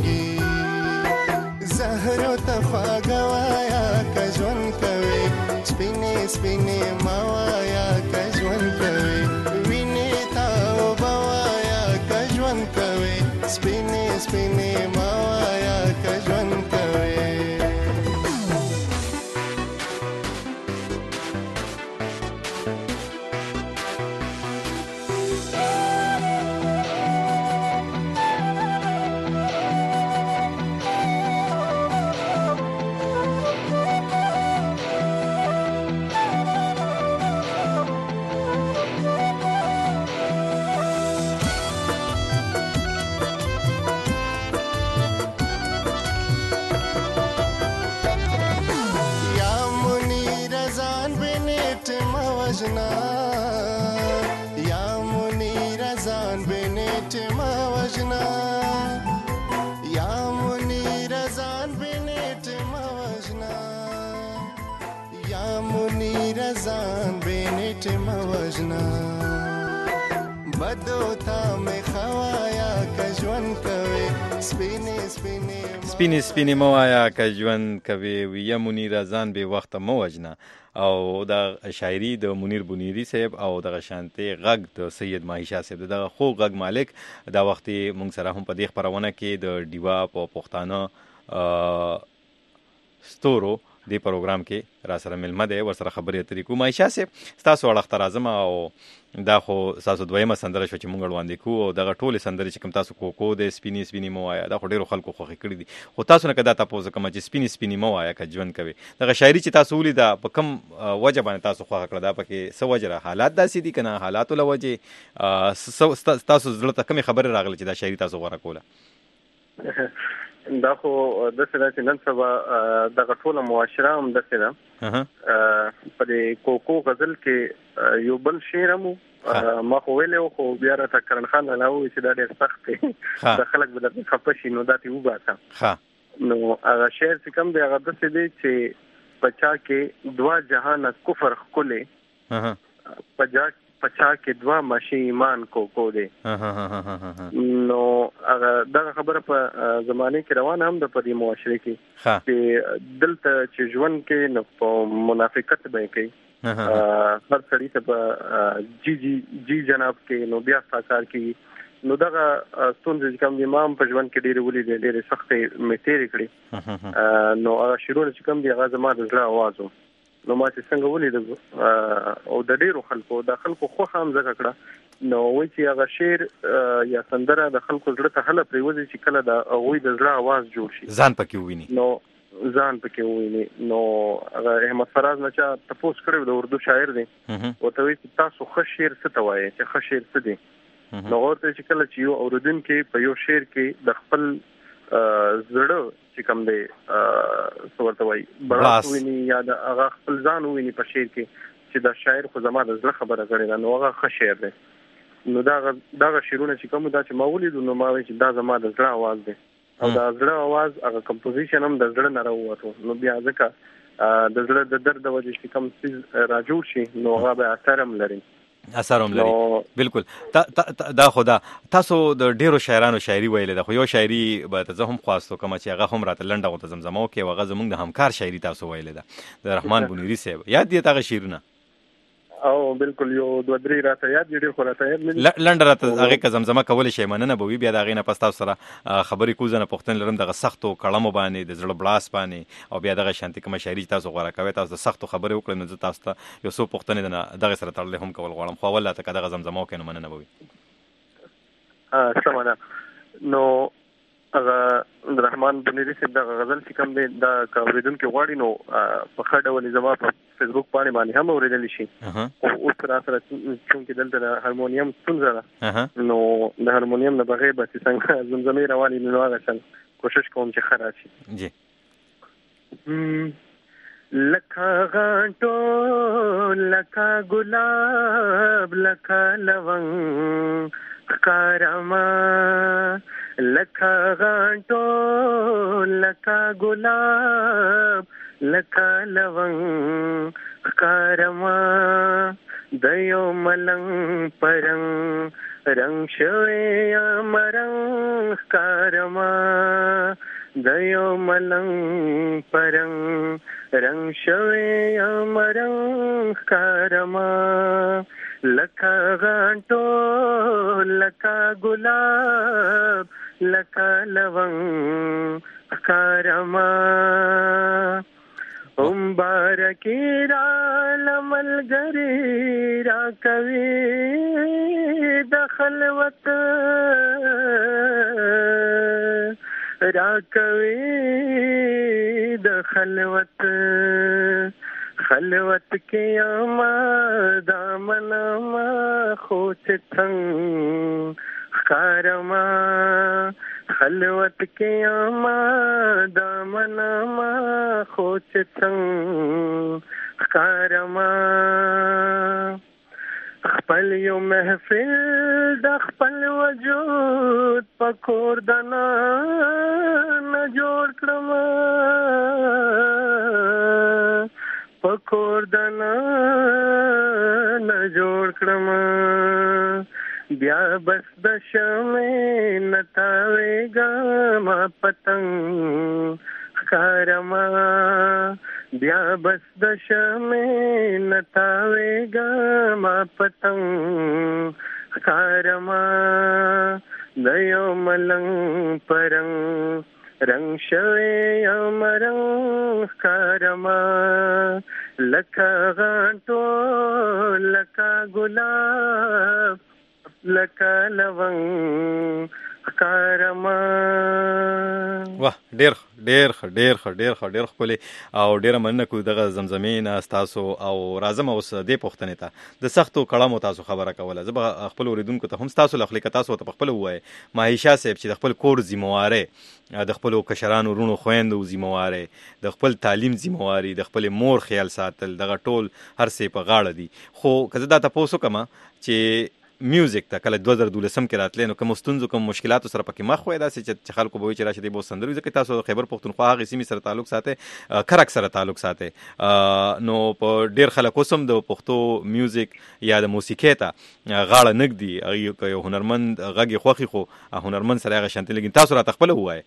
کیږي زهر او تفاګوایا که ژوند کوي سپینې سپینې موایا که ژوند کوي ویني تا بوایا که ژوند کوي سپینې سپینې موایا که ژوند کوي وجنا بدو تا می خوایا که ژوند کوي سپینې سپینې موایا که ژوند کوي ویه منیره ځان بې وخته مه وژنه. او د شاعري د منیر بنیری صاحب او دغه شانتي غږ د سید ماهی شاه صاحب دغه خو غږ مالک دا وخت مونږ سره هم په دې خبرونه کې د ډیوا په پښتانه ستورو دې پروګرام کې را سره ملمه دی ورسره خبرې اترې کوو. ماهی شاه صاحب ستاسو اړخ ته راځم او دا خو ستاسو دویمه سندره شوه چې مونږ وړاندې کوو او دغه ټولې سندرې چې کوم تاسو کوکو دی سپینې سپینې مه وایه دا خو ډېرو خلکو خوښې کړي دي. خو تاسو نه که دا تپوس کومه چې سپینې سپینې مه وایه که ژوند کوي دغه شاعري چې تاسو ولیده په کوم وجه باندې تاسو خوښه کړه دا پکې څه وجه حالات داسې دي که نه حالاتو له وجې تاسو زړه ته کومې خبرې راغلې چې دا شاعري تاسو غوره کوله؟ دا خو داسې ده چې نن سبا دغه ټوله معاشره هم داسې ده. په دې کوکو غزل کې یو بل شعر هم ما خو ویلی و خو بیا راته کرن خان الله ووایي چې دا ډېر سخت دی د خلک به درته خفه شي نو دا ترې وباسه. نو هغه شعر چې کوم دی هغه داسې دی چې په چا کې دوه جهانه کفر ښکلی په چا کې دوه ماشي ایمان کوکو دی. نو دغه خبره په زمانه کې روانه هم ده په دې معاشره کې چې دلته چې ژوند کې نو په منافقت به کوي هر سړي ته په جی جناب کې نو بیا ساکار کې نو دغه ستونزې چې کوم دي ما هم په ژوند کې ډېرې ولیدې ډېرې سختې مې تېرې کړې. نو هغه شعرونه چې کوم دي هغه زما د زړه اواز و. نو ما چې څنګه ولیدل او د ډېرو خلکو د خلکو خوښه هم ځکه کړه نو وایي چې هغه شعر یا سندره د خلکو زړه ته هله پرېوځي چې کله د هغوی د زړه اواز جوړ شي ځان پکې وویني. نو ځان پکې وویني. نو هغه احمد فراز نه چا تپوس کړی د اردو شاعر دی ورته وایي چې تاسو ښه شعر څه ته وایئ چې ښه شعر څه دی. نو ورته چې کله چې یو اورېدونکی په یو شعر کې د خپل زړه چې کوم دی څه ورته وایي بړاس وویني یا د هغه خپل ځان وویني په شعر کې چې دا شاعر خو زما د زړه خبره کړې ده نو هغه ښه شعر دی. نو دغه شعرونه چې کوم دا چې ما ولیدو نو ما وایي چې دا زما د زړه اواز دی او د زړه اواز هغه کمپوزیشن هم د زړه نه راووتو. نو بیا ځکه د زړه د درد د وجې چې کوم څیز راجوړ شي نو هغه به اثر هم لري. بالکل دا خو دا تاسو د ډیرو شاعرانو شاعري ویلې ده خو یو شاعري به ته زه هم خواستو کوم چې هغه هم راته لنډه غوته زمزمه وکړي او هغه زموږ د همکار شاعري تاسو ویلې ده د رحمان بنیری صاحب یاد دي هغه شعرونه؟ او بالکل یو دوه درې راته یاد دي ډېر خو راته یاد نه دي. لنډه راته هغې که زمزمه کولی شئ مننه به وي بیا د هغې نه پس تاسو سره خبرې کوو. زه نه پوښتنې لرم دغه سختو کړمو باندې د زړه بړاس باندې او بیا دغه شانتي کومه شاعري چې تاسو غوره کوئ تاسو د سختو خبرې وکړئ نو زه تاسو ته یو څو پوښتنې دغې سره تړلې هم کول غواړم خو اول راته که دغه زمزمه وکړئ نو مننه به وي. سمه ده. نو هغه د رحمان بنیری صاحب دغه غزل چې کوم دی دا که اورېدونکي غواړي نو په ښه ډول زما په فیسبوک پاڼې باندې هم اورېدلی شي. خو اوس را سره چونکې دلته د هارمونیم ستونزه ده نو د هارمونیم نه بغیر به چې څنګه زمزمې روانې نو هغه شان کوشش کوم چې ښه راشي. لکه غاټو لکه ګلاب لکه لونګ ښکارما لکه غاټو لکه ګلاب لکه لونګ ښکارما د یو ملنګ پرنګ رنګ شوی مرنګ ښکارما د یو ملنګ پرنګ رنګ شوی مرنګ ښکارما لکه غاټو لکه ګلاب لکه لونګ ښکارما مبارکي را لملګري را کوي د خلوت را کوي د خلوت خلوت کې اما دامن ما خو چې څنګه ښکارما خلوت کې اما دامن ما خو چې څنګه ښکارما خپل یو محفل د خپل وجود پکور دنا نه جوړ کړم پکور دنا نه جوړ کړم کړم بیا بس د شمې نتاوېږه ما پتنګ ښکارما بیا بس د شمې نتاوېږه ما پتنګ ښکارما د یو ملنګ پرنګ رنگ شوی امرنګ ښکارما لکه غاټو لکه ګلاب لکه لونګ ښکارما. واه ډیر ښکلی او ډیره مننه کوو دغه زمزمې نه ستاسو او راځم اوس دې پوښتنې ته د سختو کړمو تاسو خبره کوله. زه به خپل اوریدونکو ته هم ستاسو له خولې که تاسو ورته په خپله ووایئ ماهیشا صاحب چې د خپل کور ذمهواری د خپلو کشرانو وروڼو خویندو ذمهواری د خپل تعلیم ذمهواری د خپل مور خیال ساتل دغه ټول هر څه په غاړه دي. خو که زه دا تپوس وکړم چې میوزیک ته کله 2012 کې راتلی نو کوم ستونزو کوم مشکلاتو سره پکې مخ وای داسې چې خلکو به وایي چې راشي دی به سندرې ځکه تاسو خیبر پښتونخوا هغې سیمې سره تعلق ساتئ کرک سره تعلق ساتئ نو په ډېر خلک اوس هم د پښتو میوزیک یا د موسیقۍ ته غاړه نه ږدي هغې یو هنرمند غږ یې خوښي خو هنرمند سره هغه شانتې لګي تاسو راته خپله ووایئ.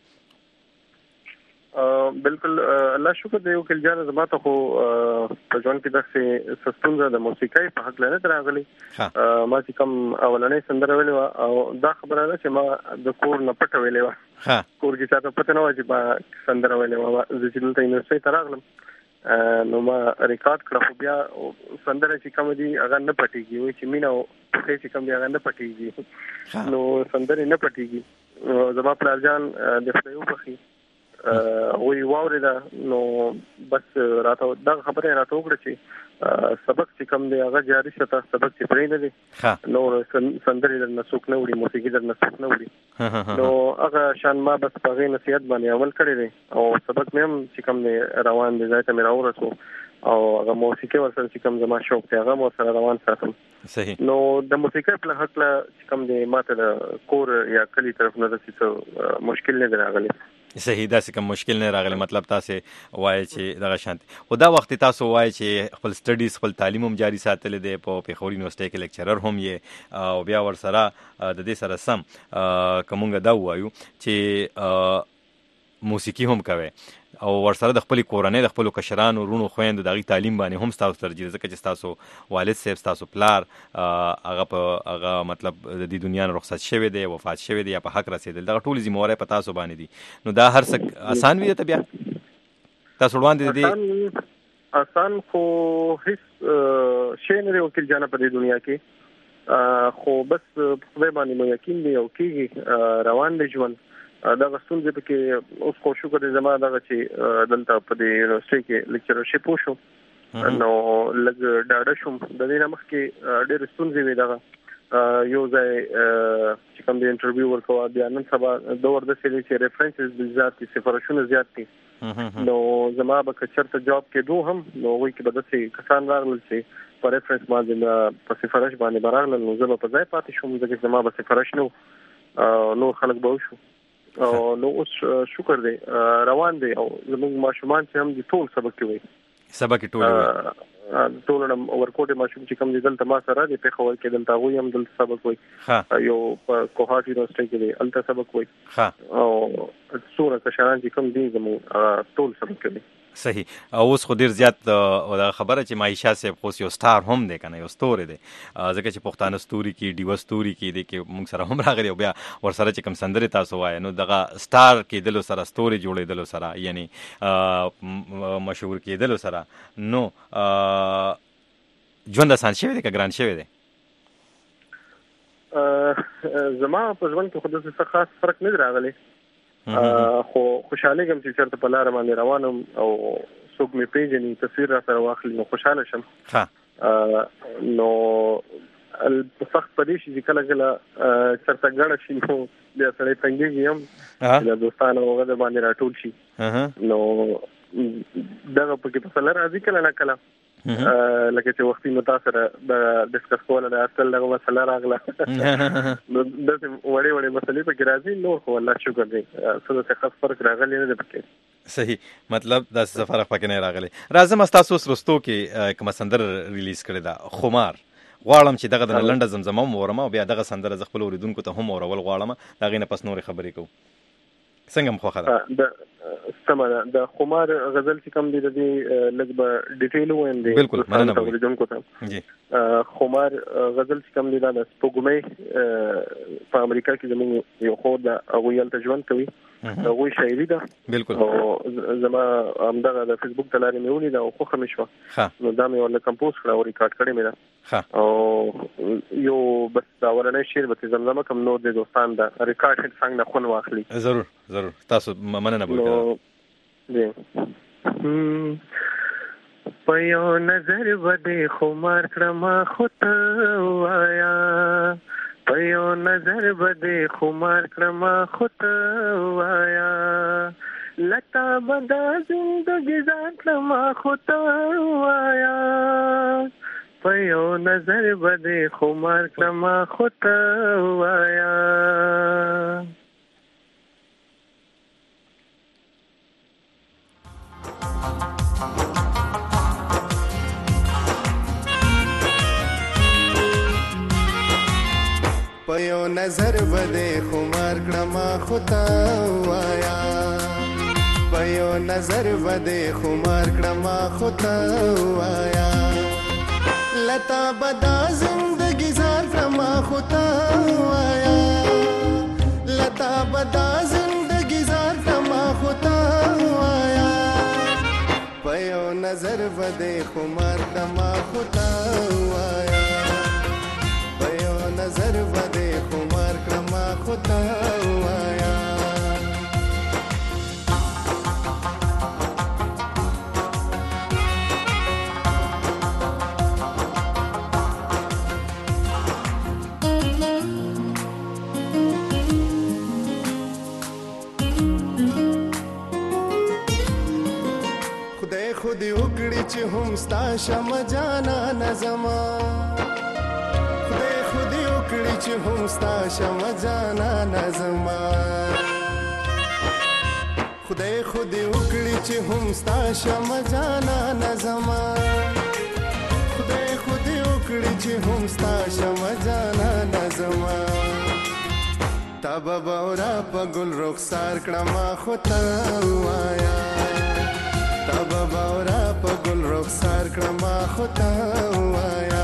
بالکل الله شکر دی وکیل جان زما ته خو په ژوند کې داسې ستونزه د موسیقۍ په هکله نه ده راغلې. ما چې کوم اولنۍ سندره ویلې وه او دا خبره ده چې ما د کور نه پټه ویلې وه کور کې چاته پته نه وه چې ما سندره ویلې وه. زه چې دلته یونیورسټۍ ته راغلم نو ما ریکارډ کړه خو بیا سندره چې کوم دي هغه نه پټېږي وایي چې مینه او ټوکۍ چې کوم دي هغه نه پټېږي نو سندرې نه پټېږي. زما پلارجان د خدای وبخښي وی واورېده نو بس راته دغه خبره یې راته وکړه چې سبق چې کوم دی هغه جاري شه تا سبق چې پرېږده دی نور سندرې درنه څوک نه وړي موسیقي درنه څوک نه وړي نو هغه شان ما بس په هغې نصیحت باندې عمل کړی دی او سبق مې هم چې کوم دی روان دی ځای ته مې راورسو او هغه موسیقي ورسره چې کوم زما شوق دی هغه م ورسره روان ساتم. نو د موسیقۍ په هکله چې کوم دی ما ته د کور یا کلي طرف نه داسې څه مشکل نه دی راغلی. صحیح داسې کوم مشکل نه راغلی مطلب تاسې وایي چې دغه شانتي خو دا وخت تاسو وایي چې خپل سټډیز خپل تعلیم هم جاري ساتلی دی په پېښور یونیورسټۍ کې لیکچرر هم یې او بیا ورسره د دې سره سم که مونږ دا ووایو چې موسیقي هم کوئ او ورسره د خپلې کورنۍ د خپلو کشرانو وروڼو خویندو د هغې تعلیم باندې هم ستاسو ترجیح ځکه چې ستاسو والد صاحب ستاسو پلار هغه مطلب د دې دنیا نه رخصت شوی دی وفات شوی دی یا په حق رسېدل دغه ټولې ذمهواری په تاسو باندې دي نو دا هر څه اسان وي ته بیا تاسو وړاندې دي آسان خو هیڅ شی نه دی وکیل جانه په دې دنیا کې خو بس خدای باندې مو یقین دی او کېږي روان دی ژوند دغه ستونزې پکې اوس خو شکر دی زما دغه چې دلته په دې یونیورسټۍ کې لیکچررشپ وشو نو لږ ډاډه شوم د دې نه مخکې ډېرې ستونزې وې دغه یو ځای چې کوم د انټرویو ورکوه بیا نن سبا دور داسې دی چې ریفرنسز زیات دي سفارشونه زیات دي نو زما به که چېرته جاب کېدو هم نو هغوی کې به داسې کسان راغلل چې په ریفرنس باندې په سفارش باندې به راغلل نو زه به په ځای پاتې شوم ځکه چې زما به سفارش نه و نور خلک به وشو نو اوس شکر دی روان دی او زموږ ماشومان چې هم دي ټول سبق کې وایي سبق ټول ټول ورکوټ ماشوم چې کوم دي دلته ما سره دی پېښور کې دلته هغوی هم دلته سبق وایي یو په کوهاټ یونیورسټۍ کې دی هلته سبق وایي او څومره کشران چې کوم دي زموږ ټول سبق کوي. صحیح اوس خو ډیر زیات دا خبره چې ماهیشا صاحب خو یو سټار هم دی کنه یو ستوري دی ځکه چې پښتانه ستوري کې ډیوه ستوري کې دی کې موږ سره هم راغلی او بیا ورسره چې کوم سندرې تاسو وایي نو دغه سټار کېدلو سره ستوري جوړېدلو سره یعنی مشهور کېدلو سره نو ژوند اسان شوی دی که ګران شوی دی؟ زما په ژوند کې خو داسې څه خاص فرق نه دی راغلی خو خوشحاله یم چې چېرته په لاره باندې روانم او څوک مې پېژني تصویر را سره واخلي نو خوشحاله شم نو سخت په دې شي چې کله کله چېرته ګډه شي نو بیا سړی تنګېږي هم د دوستانو هغه د باندې راټول شي نو دغه پکې مسله راځي کله نه کله لکه چې وختي مو تاسو سره د ډسکس کوله د اصل دغه مسله راغله نو داسې وړې وړې مسلې پکې راځي نور خو الله شکر دی څه داسې خاص فرق راغلی نه دی پکې. صحیح مطلب داسې فرق پکې نه راغلی. راځم ستاسو اوس رستو کې کومه سندره ریلیز کړې ده خمار غواړم چې دغه د لنډه زمزمه هم واورم او بیا دغه سندره زه خپل اوریدونکو ته هم اورول غواړم د هغې نه پس نورې خبرې کوو څنګه م خوښه ده سمه ده د خمار غزل چې کوم دی د دې لږ به ډیټیل ووایم دی بالکل مننه اوریدونکو ته خمار غزل چې کوم دی دا د سپوږمۍ په امریکا کې زموږ یو خور ده هغوی هلته ژوند کوي هغوی شاعري ده بالکل او زما همدغه د فیسبوک د لارې مې ولیده او خوښه مې شوه نو دا مې ورله کمپوز کړه او ریکارډ کړې مې ده او یو بس دا اولنی شعر به چې زمزمه کوم نور د دوستان ده ریکارډ څنګه نه خوند واخلي ضرور تاسو مننه وکړئ په یو نظر باندې خمار کړم خو ته وایا په یو نظر باندې خمار کړم خو ته وایا لتا بدا زندگی ځان کړم خو ته وایا په یو نظر باندې خمار کړم خو ته وایا پيو نظر بده خمار کړما خدا وایا پيو نظر بده خمار کړما خدا وایا لتا بدا زندگی زار کړما خدا وایا لتا بدا زندگی زار کړما خدا وایا پيو نظر بده خمار کړما خدا وایا نظر بده خمار کړما خدا وایا خدای خود وکړي چې هم ستا شم جانا نظما کړي چې هم ستا شم جانا نظما خدای خود وکړي چې هم ستا شم جانا نظما خدای خود وکړي چې هم ستا شم جانا نظما تب باورا په ګل رخسار کړما خو ته وایا تب باورا په ګل رخسار کړما خو ته وایا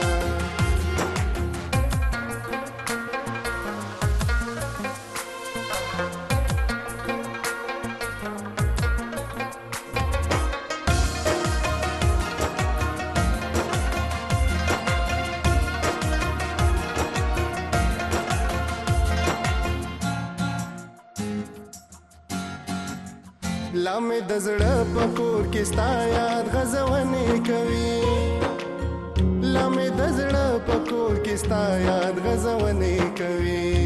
لامې د زړه په کور کې ستا یاد غزونې کوي لامې د زړه په کور کې ستا یاد غزونې کوي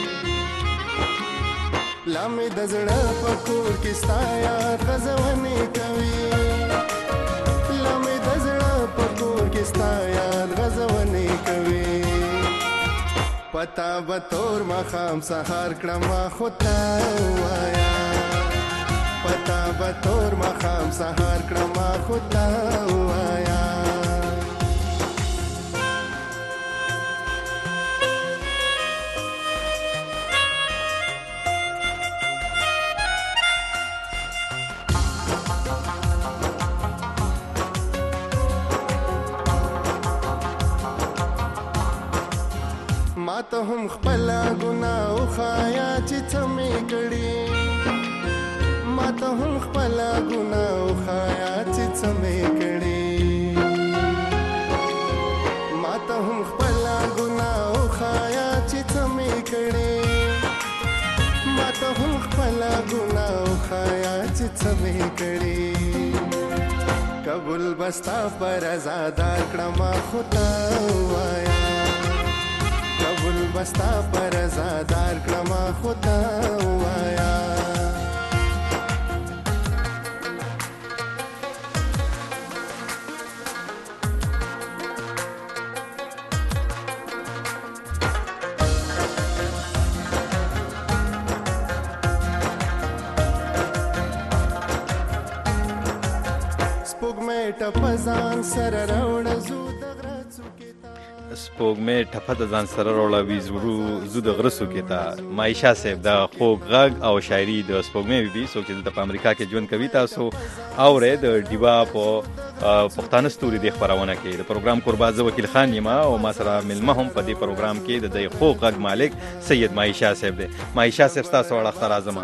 لامې د زړه په کور کې ستا یاد غزونې کوي لامې د زړه په کور کې ستا یاد غزونې کوي پتا به تور مخام سهار کړم خو ته وایا پتا به تور مخام سهار کړم خو ته وایا ما ته هم خپل ګناه او خایا چې څه مې کړي ما ته هم خپل ګناه او خایا چې څه مې کړي ما ته هم خپل ګناه او خایا چې څه مې کړي ما ته هم خپل ګناه او خایا چې څه مې کړي قبول بستا پر آزادار کړم خو ته وایا قبول بستا پر آزادار کړم خو ته وایا سپوږمۍ ټپزان سره راوړ زو د غرڅو کې تا سپوږمې ټپه د ځان سره راوړوي زو د غرسو کې تا مایشا صاحب د خوږ غږ او شاعري د سپوږمې بي څوک چې په امریکا کې ژوند کوي تاسو اورې د ډیوا په پښتانه ستوري د خبرونه کې د پروګرام قربان زه وکیل خان یم او ما سره ملمه هم په دې پروګرام کې د خوږ غږ مالک سید مایشا صاحب دی. مایشا صاحب تاسو وړ اختر اعظم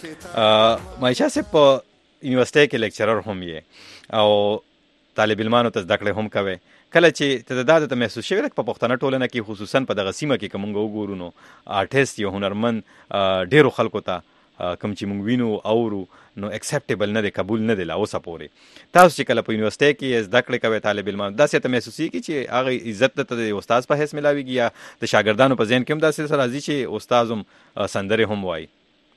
مایشا صاحب په یونیورسيټي کې لیکچرر هم یې او طالب علمانو ته زده کړې هم کوي. کله چې ته د محسوس شوی په پښتنه ټولنه کې خصوصا په دغه سیمه کې کومه وګورو نو آرټیست یو هنرمند ډیرو خلکو ته کوم چې موږ وینو اورو نو اکسپټیبل نه دی، قبول نه دی لا اوسه پورې. تاسو چې کله په یونیورسيټي کې زده کړې کوي طالب علمان داسې ته محسوسي کی چې هغه عزت ته د استاد په حیث ملاويږي یا د شاګردانو په ذهن کې هم داسې سره راځي چې استاد هم سندره هم وایي؟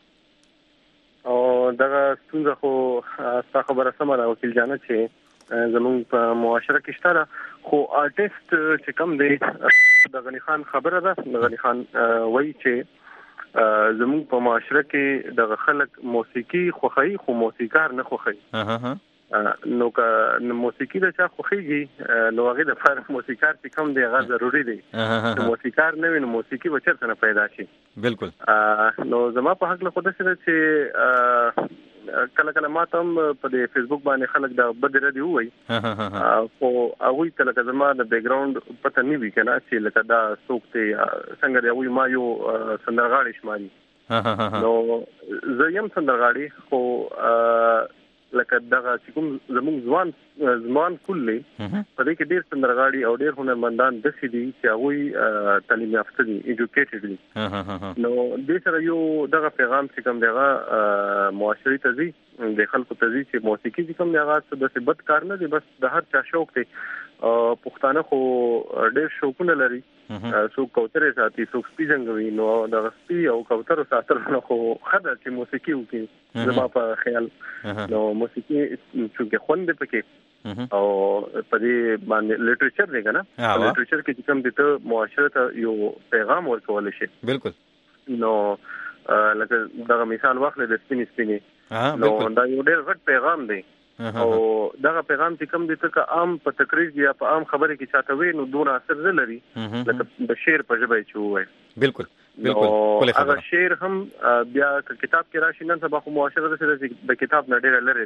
او دغه ستونزه خو تاسو خبره سمه ده وکیل جان چې زموږ په معاشره کې شته، خو آرټیست چې کم دی د غنی خان خبره ده. غنی خان وایي چې زموږ په معاشره کې د خلک موسیقي خوخی خو موسیقار نه خوخی. نو که موسیقي د چا خوخیږي نو هغه د فرق موسیقار چې کم دی هغه ضروری دی. موسیقار نه وي نو موسیقي به چرته نه پیدا شي. بالکل. نو زما په حق له خود سره چې کله کله ما ته په دې فیسبوک باندې خلک د بدره دی وای او هغه ته لکه زما د بیک گراوند پته نه وی کنه چې لکه دا څوک ته څنګه دی وای ما یو سندرغاړي شماري نو زه یم سندرغاړي خو لکه دغه چې کوم زموږ ځوان کلی په دې کې ډېر سندرغاړي او ډېر هنرمندان د سې دي چې هغه تعلیم یافته دي، ایجوکیټډ دي. نو دې سره یو دغه پیغام چې کوم دغه معاشري ته دي د خلکو ته دي چې موسیقي چې کوم دغه څه د بد کار نه دي، بس د هر چا شوق دی. پښتانه خو ډېر شوقونه لري، څوک کوترې ساتي، څوک سپي جنګوي. نو د سپي او کوترو ساتلو خو خدای چې موسیقي وکړي زما په خیال نو موسیقي چې خوند پکې او په دې باندې لټریچر دی کنه لټریچر کې کوم د ته معاشره ته یو پیغام ورکول شي. بالکل. نو لکه دغه مثال واخلې د سپینې نو دا یو ډېر غټ پیغام دی او دغه پیغام چې کوم د ته عام په تقریر یا په عام خبره کې چاته وي نو دون اثر نه لري لکه د شعر په ژبه چې وایي. بالکل بالکل. هغه شعر هم بیا کتاب کې راشي نن سبا خو معاشره د کتاب نه ډېر لري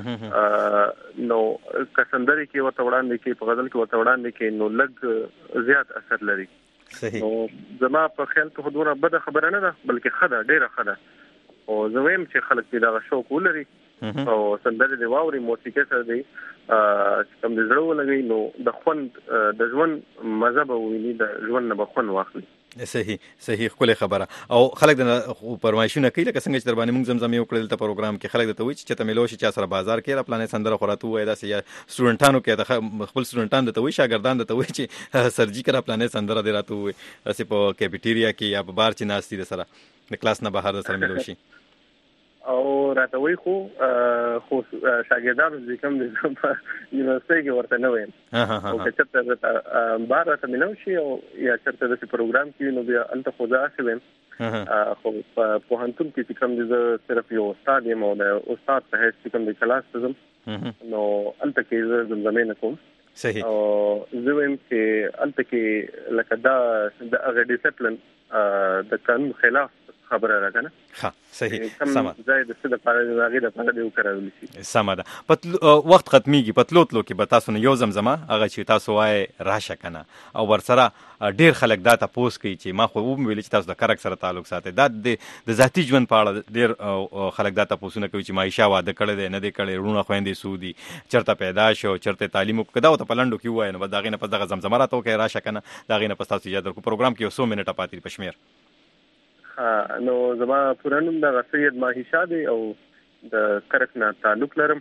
دا نو کسندري کې ورته وړاندې کې په غزل کې ورته وړاندې کې نو لږ زیات اثر لري. صحیح. نو زما په خیال ته خودونه بده خبره نه ده بلکې خده ډېره خده او زویم چې خلک دې دا شوق ولري او سندره دی واوري موسیقي سره دی کوم د زړه ولګي نو د خوند د ژوند مزه به ویني، د ژوند نه به خوند واخلي. صحیح خپل خبره. او خلک د پرمایشونه کوي لکه څنګه چې در باندې موږ زمزمه یو کړل ته پروګرام کې خلک د توي چې ته ملوشي چا سره بازار کې را پلانې سندره خوراتو وای دا سي سټوډنټانو کې د خپل سټوډنټان د توي شاګردان د توي چې سرجی کرا پلانې سندره دی راتو وای اسی په کیفیټیریا کې یا په بار چې ناشتي د سره د کلاس نه بهر د سره ملوشي او راتوي خو شاګردانو چې کوم د یونیورسيټي کې ورته نه ویم او چې چرته بار ته ملو شي او یا چرته د پروګرام کې نو بیا انت خو ځا شوم خو په هانتون کې کوم د صرف یو استاد یم او د استاد په هیڅ کوم د کلاس تزم نو انت کې زمزمه نه کوم. صحیح. او زه ویم چې انت کې لکه دا د هغه ډیسپلین د قانون خلاف خبره راکنه. ها صحیح. سم زائد څه د پاره د هغه د پاره دی وکړل شي. سم ده. وخت ختميږي پتلوتلو کې به تاسو نه یو زمزمه هغه چې تاسو وای راشه کنه او ورسره ډیر خلک دا تاسو کوي چې ما خو ویل چې تاسو د کرک سره تعلق ساتي دا د ذاتی ژوند په اړه ډیر خلک دا تاسو نه کوي چې مایشا واده کړی دی نه دی کړی رونه خويندې سودی چرته پیدا شو چرته تعلیم وکړه او ته پلندو کې وای نو دا غینه په دغه زمزمه راته کوي راشه کنه دا غینه په تاسو اجازه درکو پروګرام کې 100 منټه پاتې پښمیر. نو زما پرانوم د سید ماهی شادي او د کرک نه تعلق لرم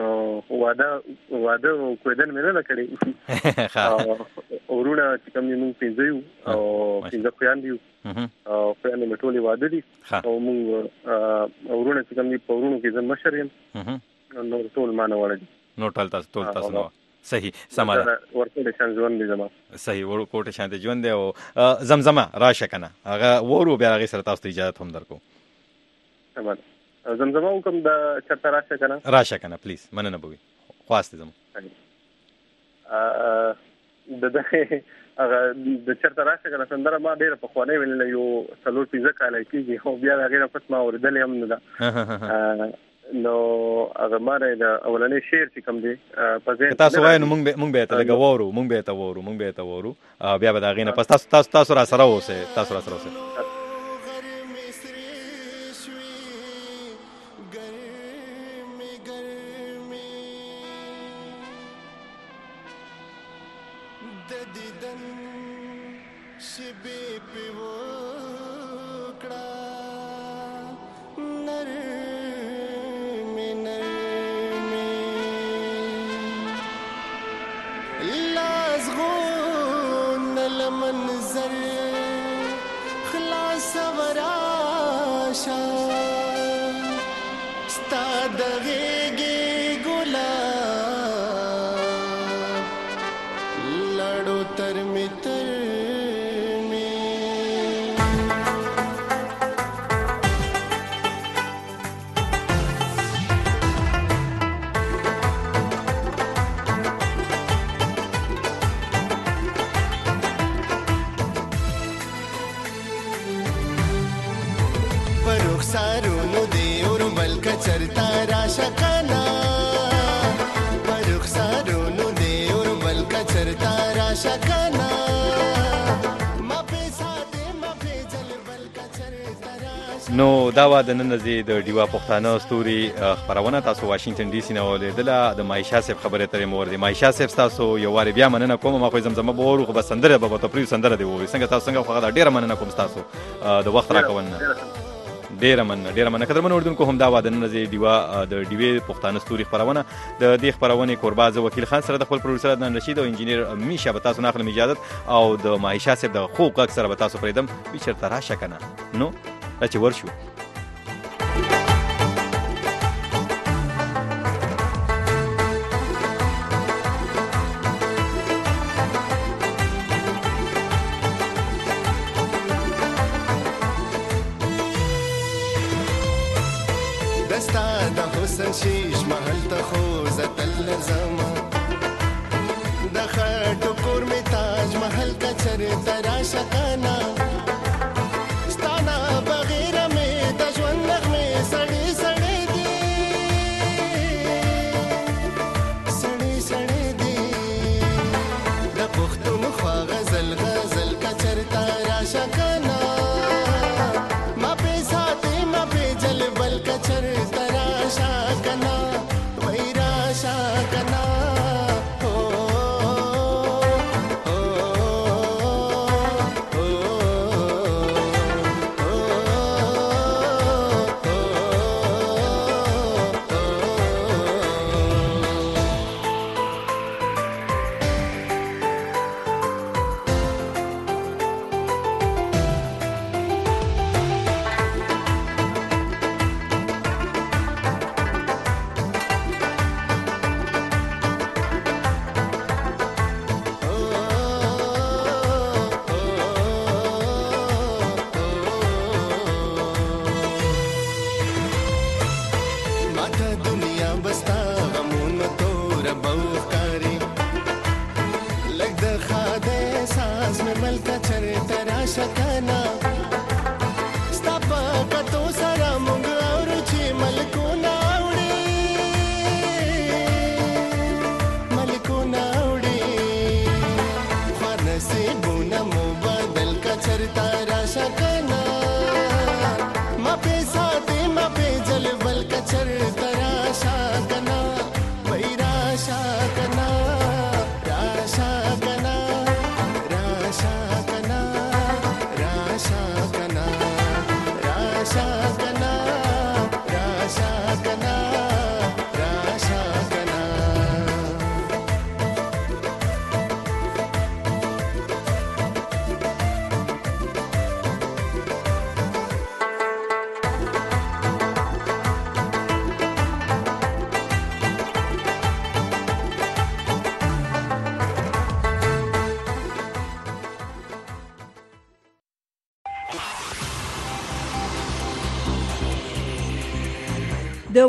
واده کویدن مې نه کړی ورونه چې کوم موږ پینځو او پینځه خويندې او خويندې مې ټولې واده دي او موږ ورونه چې کوم په ورونو کې زم مشر یم نو ټول مانه وړي نو ټول تاسو نو. صحیح. سماره ورته شان ژوند دي زما. صحیح. ورو کوټه شان دي ژوند دی او زمزمه راشه کنه هغه ورو بیا هغه سره تاسو ته اجازه هم درکو. سماره زمزمه کوم د چرته راشه کنه پلیز مننه بوي خواسته زمو. د هغه د چرته راشه کنه سندره ما ډیره په خوانې ویل یو 4-5 کال کېږي خو بیا هغه نه پس ما اوریدل هم نه ده نو هغه ماره د اولنې شعر چې کوم دی په تاسو وایو مونږ به ته لګورو مونږ به ته ورو بیا به دا غینه پس تاسو را سره اوسه نو دا وا د نن د ډیوا پښتانه ستوري خبرونه تاسو واشنگټن ډي سي نه ولیدله د مایشا صاحب خبره ترې مور دی مایشا صاحب تاسو یو واری بیا مننه کوم ما خو زمزمه به ورو خو بس سندره به تاسو سندره دی وای څنګه تاسو څنګه خو دا ډیره مننه کوم تاسو د وخت راکونه ډیره مننه کتر من اردن کو هم دا وا د نن د ډیوا د ډیوی پښتانه ستوري خبرونه د دې خبرونه قرباز وکیل خان سره د خپل پروډوسر عدنان رشید او انجینیر میشا به تاسو ناخله اجازه او د مایشا صاحب د خوب غږ سره به تاسو پریدم بیچر تراشه کنه نو چې ورشو شیش محل ته خو زتل زما د خټو کور می تاج محل کا چر ترا شکانا ستانا بغیر می د ژوند نغمه سړی سړی دی د پښتون خوا غزل کا چر ترا شکانا ما په ساتي ما په جل بل کا چر ترا شکنا